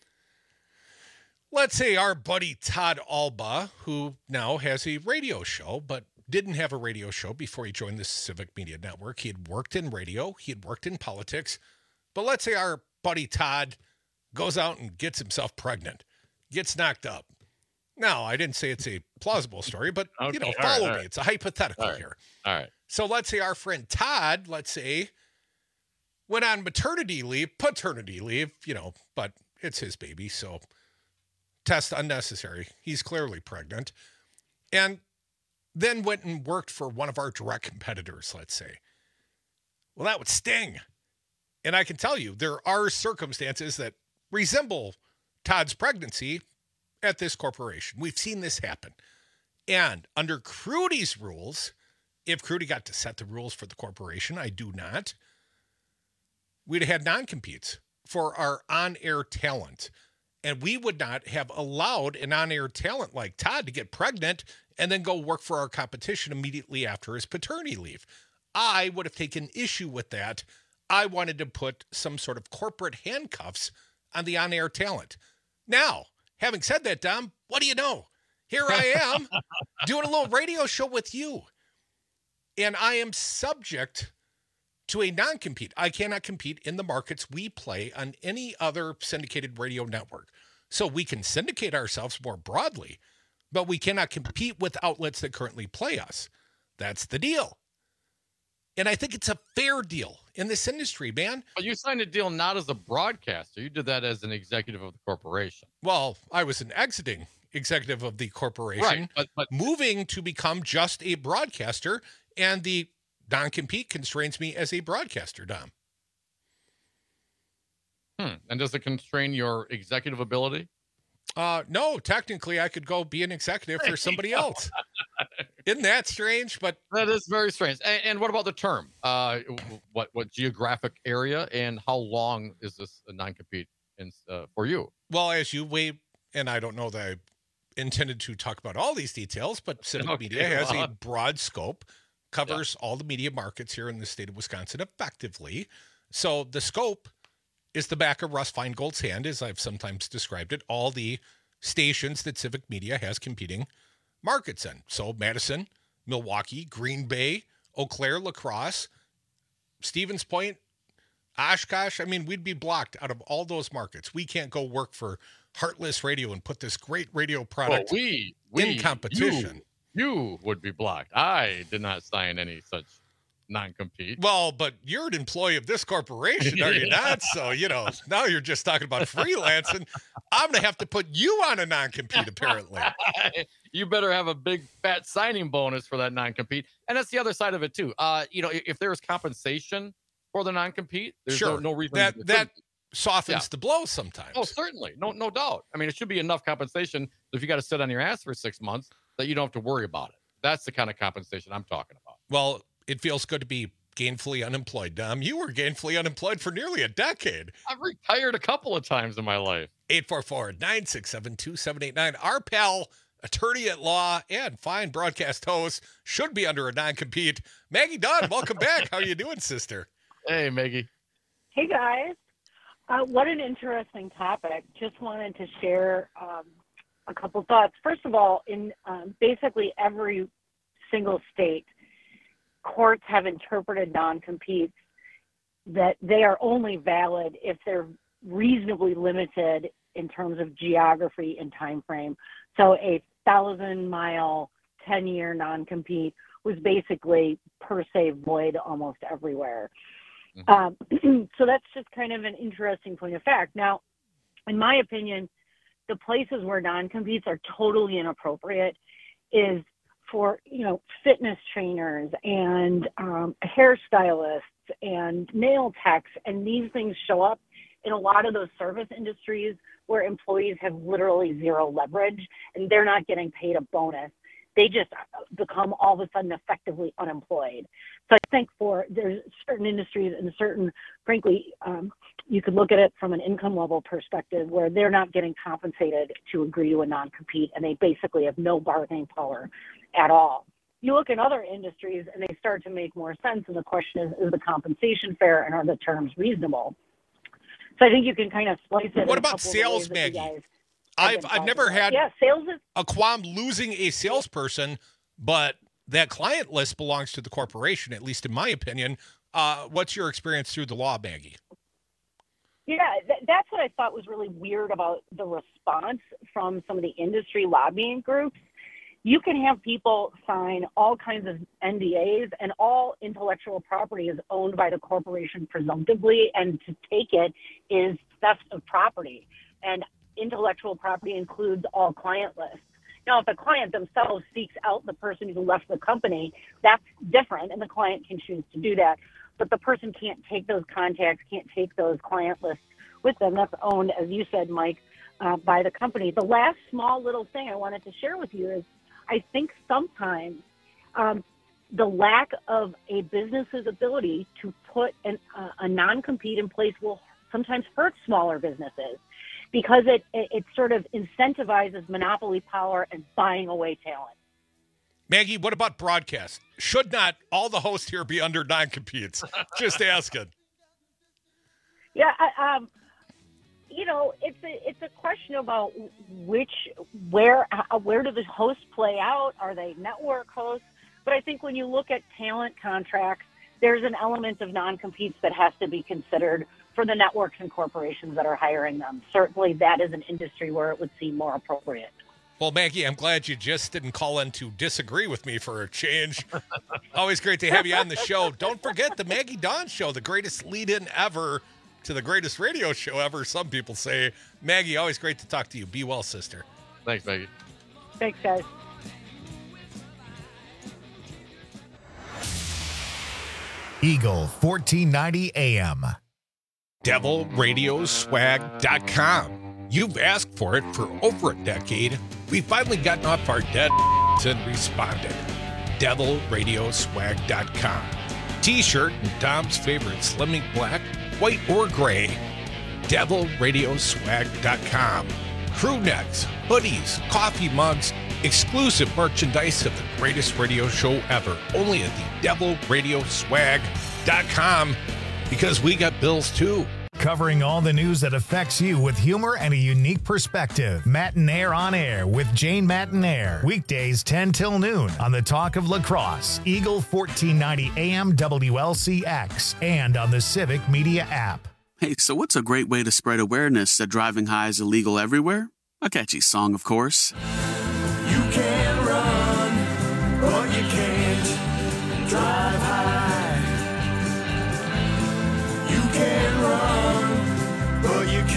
Let's say our buddy Todd Alba, who now has a radio show, but didn't have a radio show before he joined the Civic Media Network. He had worked in radio. He had worked in politics. But let's say our buddy Todd goes out and gets himself pregnant, gets knocked up. Now, I didn't say it's a plausible story, but, okay, you know, follow right, me. Right. It's a hypothetical all right. here. All right. So let's say our friend Todd, let's say, went on maternity leave, paternity leave, you know, but it's his baby, so test unnecessary. He's clearly pregnant. And then went and worked for one of our direct competitors, let's say. Well, that would sting. And I can tell you, there are circumstances that resemble Todd's pregnancy at this corporation. We've seen this happen. And under Crudy's rules, if Crudy got to set the rules for the corporation, I do not, we'd have had non-competes for our on-air talent. And we would not have allowed an on-air talent like Todd to get pregnant and then go work for our competition immediately after his paternity leave. I would have taken issue with that. I wanted to put some sort of corporate handcuffs on the on-air talent. Now, having said that, Dom, what do you know? Here I am doing a little radio show with you. And I am subject to a non-compete. I cannot compete in the markets we play on any other syndicated radio network. So we can syndicate ourselves more broadly, but we cannot compete with outlets that currently play us. That's the deal. And I think it's a fair deal in this industry, man. But you signed a deal not as a broadcaster. You did that as an executive of the corporation. Well, I was an exiting executive of the corporation, right, but, but moving to become just a broadcaster, and the non-compete constrains me as a broadcaster, Dom. Hmm. And does it constrain your executive ability? Uh, no, technically I could go be an executive for somebody else. Isn't that strange? But that is very strange. And, and what about the term? Uh, what what geographic area and how long is this a non-compete in, uh, for you? Well, as you wait, and I don't know that I intended to talk about all these details, but Civic Okay, Media has well, a broad scope, covers yeah. all the media markets here in the state of Wisconsin effectively. So the scope is the back of Russ Feingold's hand, as I've sometimes described it, all the stations that Civic Media has competing markets in. So Madison, Milwaukee, Green Bay, Eau Claire, La Crosse, Stevens Point, Oshkosh. I mean, we'd be blocked out of all those markets. We can't go work for Heartless Radio and put this great radio product well, we, we, in competition. You, you would be blocked. I did not sign any such non-compete. Well, but you're an employee of this corporation, are you not? So, you know, now you're just talking about freelancing. I'm going to have to put you on a non-compete, apparently. You better have a big fat signing bonus for that non-compete. And that's the other side of it, too. Uh, you know, if, if there's compensation for the non-compete, there's sure. no, no reason. That, to that softens yeah. the blow sometimes. Oh, certainly. No, no doubt. I mean, it should be enough compensation if you got to sit on your ass for six months that you don't have to worry about it. That's the kind of compensation I'm talking about. Well, it feels good to be gainfully unemployed, Dom. You were gainfully unemployed for nearly a decade. I've retired a couple of times in my life. eight four four, nine six seven, two seven eight nine. Our pal, attorney at law and fine broadcast host, should be under a non-compete. Maggie Dunn, welcome back. How are you doing, sister? Hey, Maggie. Hey, guys. Uh, what an interesting topic. Just wanted to share um, a couple thoughts. First of all, in um, basically every single state, courts have interpreted non-competes that they are only valid if they're reasonably limited in terms of geography and time frame. So a thousand mile, ten year non-compete was basically per se void almost everywhere. Mm-hmm. Um, so that's just kind of an interesting point of fact. Now, in my opinion, the places where non-competes are totally inappropriate is for, you know, fitness trainers and um, hairstylists and nail techs, and these things show up in a lot of those service industries where employees have literally zero leverage and they're not getting paid a bonus. They just become all of a sudden effectively unemployed. So I think for there's certain industries and certain, frankly, um, you could look at it from an income level perspective where they're not getting compensated to agree to a non-compete and they basically have no bargaining power at all. You look at other industries and they start to make more sense, and the question is, is the compensation fair and are the terms reasonable? So I think you can kind of slice it. What about sales, Maggie? I've I've never had yeah, sales is- a qualm losing a salesperson, but that client list belongs to the corporation, at least in my opinion. Uh, what's your experience through the law, Maggie? Yeah, th- that's what I thought was really weird about the response from some of the industry lobbying groups. You can have people sign all kinds of N D As, and all intellectual property is owned by the corporation presumptively, and to take it is theft of property. And intellectual property includes all client lists. Now, if the client themselves seeks out the person who left the company, that's different, and the client can choose to do that. But the person can't take those contacts, can't take those client lists with them. That's owned, as you said, Mike, uh, by the company. The last small little thing I wanted to share with you is I think sometimes um, the lack of a business's ability to put an, uh, a non-compete in place will sometimes hurt smaller businesses, because it, it, it sort of incentivizes monopoly power and buying away talent. Maggie, what about broadcast? Should not all the hosts here be under non-competes? Just asking. Yeah, I, um, you know, it's a it's a question about which where uh, where do the hosts play out? Are they network hosts? But I think when you look at talent contracts, there's an element of non-competes that has to be considered for the networks and corporations that are hiring them. Certainly, that is an industry where it would seem more appropriate. Well, Maggie, I'm glad you just didn't call in to disagree with me for a change. Always great to have you on the show. Don't forget the Maggie Dawn Show, the greatest lead-in ever to the greatest radio show ever, some people say. Maggie, always great to talk to you. Be well, sister. Thanks, Maggie. Thanks, guys. Eagle fourteen ninety A M. devil radio swag dot com. You've asked for it for over a decade. We've finally gotten off our dead and responded. devil radio swag dot com. T-shirt in Dom's favorite Slimming Black, white, or gray. devil radio swag dot com. Crew necks, hoodies, coffee mugs, exclusive merchandise of the greatest radio show ever. Only at the devil radio swag dot com, because we got bills too. Covering all the news that affects you with humor and a unique perspective. Matinaire on Air with Jane Matinaire. Weekdays ten till noon on the Talk of Lacrosse, Eagle fourteen ninety A M W L C X, and on the Civic Media app. Hey, so what's a great way to spread awareness that driving high is illegal everywhere? A catchy song, of course. You can run, but you can't drive high. You can run, but you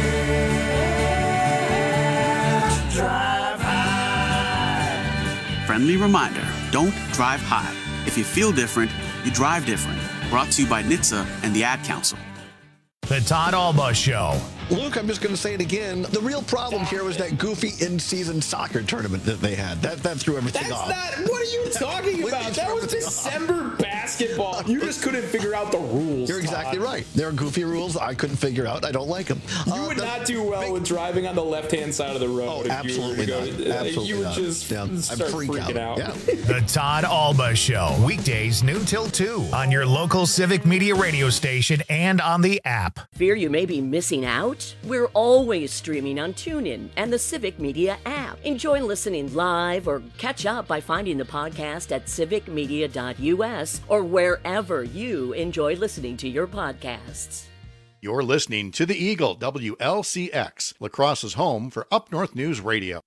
can't drive high. Friendly reminder, don't drive high. If you feel different, you drive different. Brought to you by N H T S A and the Ad Council. The Todd Alba Show. Luke, I'm just going to say it again. The real problem here was that goofy in-season soccer tournament that they had. That that threw everything That's off. not. What are you talking about? That was December basketball. You just couldn't figure out the rules. You're exactly Todd. right. There are goofy rules I couldn't figure out. I don't like them. You Uh, would the- not do well with driving on the left-hand side of the road. Oh, if absolutely you were not. to go, Absolutely You would not. just Yeah, I'd start freak freaking out. out. The Todd Alba Show. Weekdays noon till two on your local Civic Media radio station and on the app. Fear you may be missing out? We're always streaming on TuneIn and the Civic Media app. Enjoy listening live or catch up by finding the podcast at civic media dot U S or wherever you enjoy listening to your podcasts. You're listening to the Eagle, W L C X, La Crosse's home for Up North News Radio.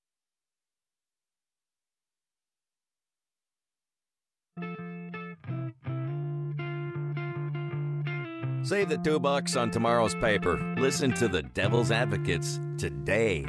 Save the two bucks on tomorrow's paper. Listen to the Devil's Advocates today.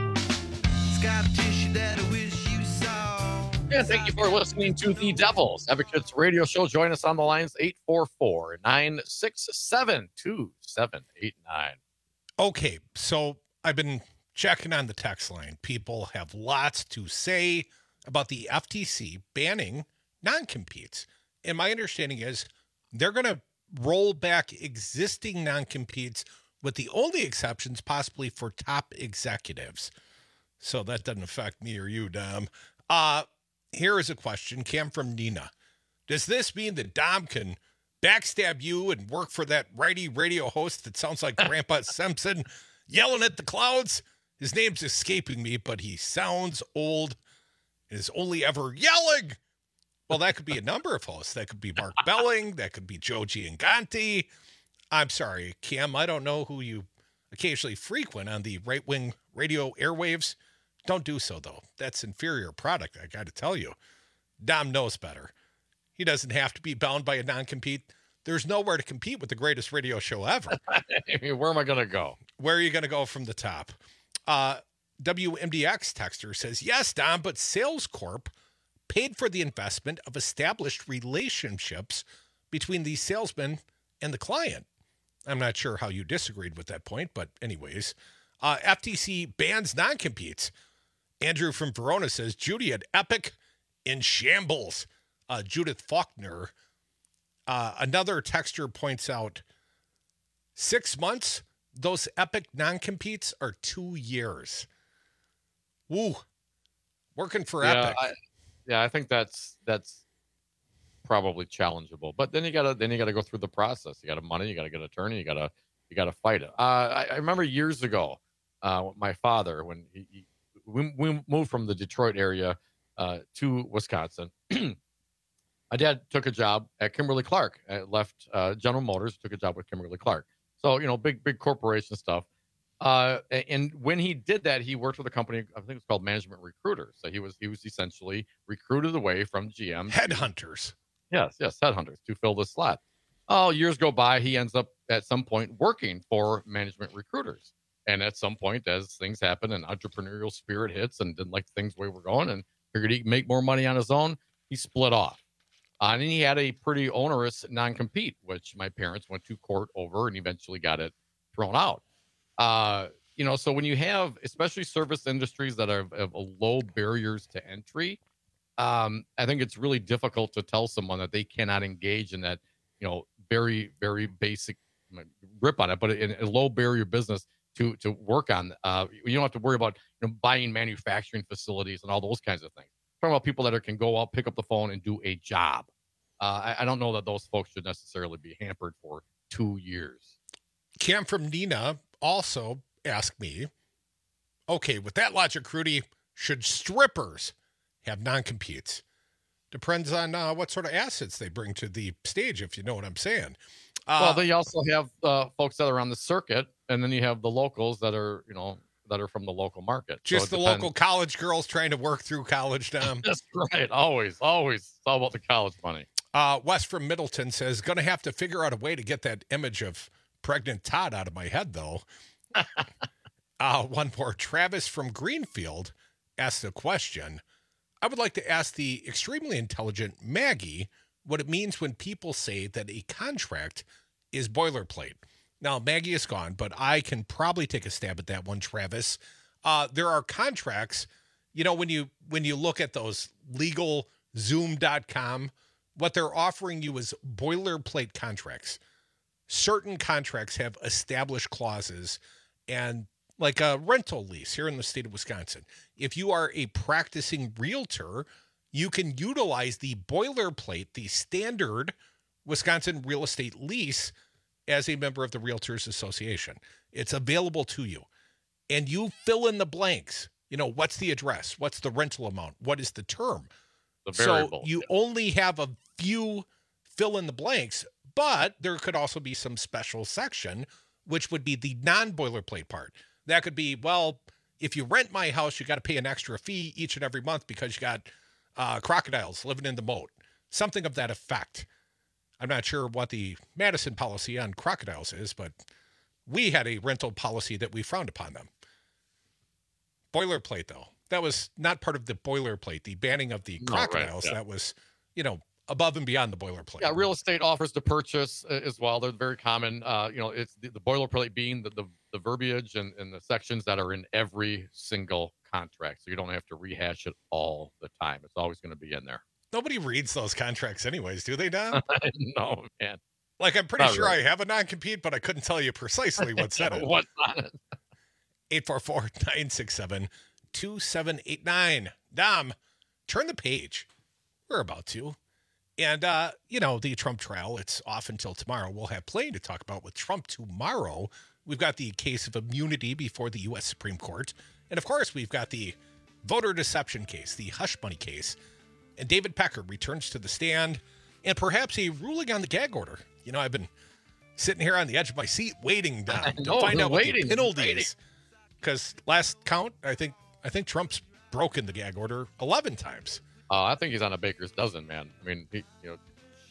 And thank you for listening to the Devil's Advocates radio show. Join us on the lines eight four four, nine six seven, two seven eight nine. Okay, so I've been checking on the text line. People have lots to say about the F T C banning non-competes. And my understanding is they're going to roll back existing non-competes with the only exceptions possibly for top executives. So that doesn't affect me or you, Dom. Uh, here is a question, Cam from Nina. Does this mean that Dom can backstab you and work for that righty radio host that sounds like Grandpa Simpson yelling at the clouds? His name's escaping me, but he sounds old and is only ever yelling. Well, that could be a number of hosts. That could be Mark Belling. That could be Joe Gianganti. I'm sorry, Cam, I don't know who you occasionally frequent on the right-wing radio airwaves. Don't do so, though. That's inferior product, I got to tell you. Dom knows better. He doesn't have to be bound by a non-compete. There's nowhere to compete with the greatest radio show ever. I mean, where am I going to go? Where are you going to go from the top? Uh, W M D X texter says, yes, Dom, but Sales Corp paid for the investment of established relationships between the salesman and the client. I'm not sure how you disagreed with that point, but anyways, uh, F T C bans non-competes. Andrew from Verona says, Judy at Epic in shambles. Uh, Judith Faulkner. Uh, another texter points out, six months, those Epic non-competes are two years. Woo. Working for yeah, Epic. I, yeah, I think that's that's probably challengeable. But then you gotta then you gotta go through the process. You got to money. You got to get an attorney. You gotta you gotta fight it. Uh, I, I remember years ago, uh, my father when he, he we, we moved from the Detroit area uh, to Wisconsin. My dad took a job at Kimberly Clark. I left uh, General Motors, took a job with Kimberly Clark. So you know, big big corporation stuff. Uh, and when he did that, he worked with a company, I think it's called Management Recruiter. So he was he was essentially recruited away from G M. Headhunters. Yes, yes, headhunters to fill this slot. Oh, years go by, he ends up at some point working for Management Recruiters. And at some point, as things happen and entrepreneurial spirit hits and didn't like things the way we're going and figured he could make more money on his own, he split off. Uh, and he had a pretty onerous non-compete, which my parents went to court over and eventually got it thrown out. Uh, you know, so when you have, especially service industries that are of low barriers to entry, um, I think it's really difficult to tell someone that they cannot engage in that, you know, very, very basic rip on it, but in a low barrier business to to work on. Uh, you don't have to worry about, you know, buying manufacturing facilities and all those kinds of things. I'm talking about people that are, can go out, pick up the phone, and do a job. Uh, I, I don't know that those folks should necessarily be hampered for two years. Cam from Nina also asked me, okay, with that logic, Rudy, should strippers have non-competes? Depends on uh, what sort of assets they bring to the stage, if you know what I'm saying. Uh, well, they also have uh, folks that are on the circuit, and then you have the locals that are, you know, that are from the local market. Just so the depends. local college girls trying to work through college, Dom. That's right. Always, always. It's all about the college money. Uh, Wes from Middleton says, going to have to figure out a way to get that image of pregnant Todd out of my head, though. uh, one more. Travis from Greenfield asked a question. I would like to ask the extremely intelligent Maggie what it means when people say that a contract is boilerplate. Now, Maggie is gone, but I can probably take a stab at that one, Travis. Uh, there are contracts, you know, when you when you look at those legal zoom dot com, what they're offering you is boilerplate contracts. Certain contracts have established clauses, and like a rental lease here in the state of Wisconsin, if you are a practicing realtor, you can utilize the boilerplate, the standard Wisconsin real estate lease as a member of the Realtors Association. It's available to you. And you fill in the blanks. You know, what's the address? What's the rental amount? What is the term? The variable. So you only have a few fill in the blanks, but there could also be some special section, which would be the non-boilerplate part. That could be, well, if you rent my house, you got to pay an extra fee each and every month because you got uh, crocodiles living in the moat. Something of that effect. I'm not sure what the Madison policy on crocodiles is, but we had a rental policy that we frowned upon them. Boilerplate, though. That was not part of the boilerplate, the banning of the crocodiles. No, right, yeah. That was, you know, above and beyond the boilerplate. Yeah, real estate offers to purchase uh, as well. They're very common. Uh, you know, it's the, the boilerplate being the, the, the verbiage and, and the sections that are in every single contract. So you don't have to rehash it all the time. It's always going to be in there. Nobody reads those contracts anyways, do they, Don? No, man. Like, I'm pretty Not sure really. I have a non-compete, but I couldn't tell you precisely what's in it. What's on it? eight four four, nine six seven, two seven eight nine. Dom, turn the page. We're about to. And, uh, you know, the Trump trial, it's off until tomorrow. We'll have plenty to talk about with Trump tomorrow. We've got the case of immunity before the U S Supreme Court. And, of course, we've got the voter deception case, the hush money case. And David Pecker returns to the stand, and perhaps a ruling on the gag order. You know, I've been sitting here on the edge of my seat waiting Dom, to know, find out what waiting, the penalty waiting. is. Because last count, I think I think Trump's broken the gag order eleven times. Uh, I think he's on a baker's dozen, man. I mean, he, you know,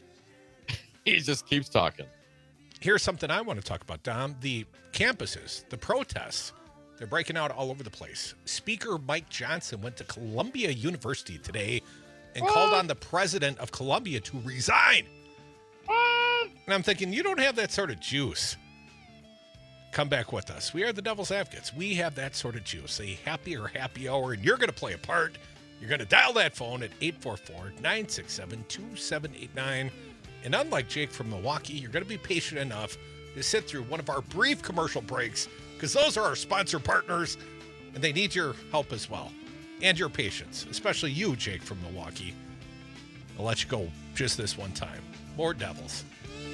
he just keeps talking. Here's something I want to talk about, Dom. The campuses, the protests, they're breaking out all over the place. Speaker Mike Johnson went to Columbia University today and What? called on the president of Columbia to resign. What? And I'm thinking, you don't have that sort of juice. Come back with us. We are the Devil's Advocates. We have that sort of juice. A happier happy hour, and you're going to play a part. You're going to dial that phone at eight four four, nine six seven, two seven eight nine. And unlike Jake from Milwaukee, you're going to be patient enough to sit through one of our brief commercial breaks, because those are our sponsor partners, and they need your help as well. And your patience, especially you, Jake from Milwaukee. I'll let you go just this one time. More Devils.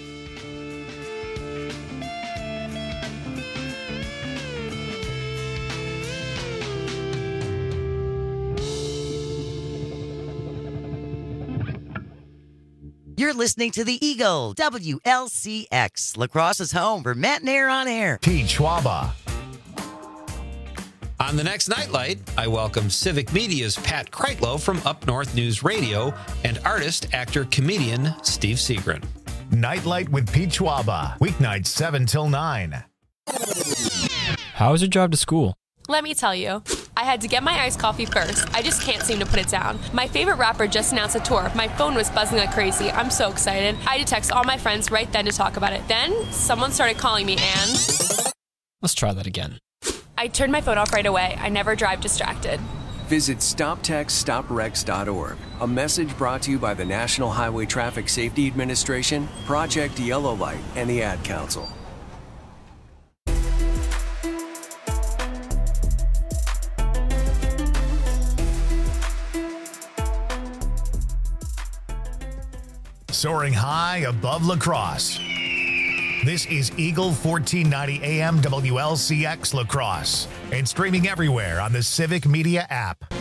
You're listening to the Eagle, W L C X, Lacrosse's home for Matt Nair on air. Pete Schwaba. On the next Nightlight, I welcome Civic Media's Pat Kreitlow from Up North News Radio and artist, actor, comedian Steve Seagren. Nightlight with Pete Schwaba. Weeknights seven till nine. How was your drive to school? Let me tell you, I had to get my iced coffee first. I just can't seem to put it down. My favorite rapper just announced a tour. My phone was buzzing like crazy. I'm so excited. I had to text all my friends right then to talk about it. Then, someone started calling me and... Let's try that again. I turned my phone off right away. I never drive distracted. Visit stop text stop wrecks dot org. A message brought to you by the National Highway Traffic Safety Administration, Project Yellow Light, and the Ad Council. Soaring high above La Crosse. This is Eagle fourteen ninety A M W L C X La Crosse and streaming everywhere on the Civic Media app.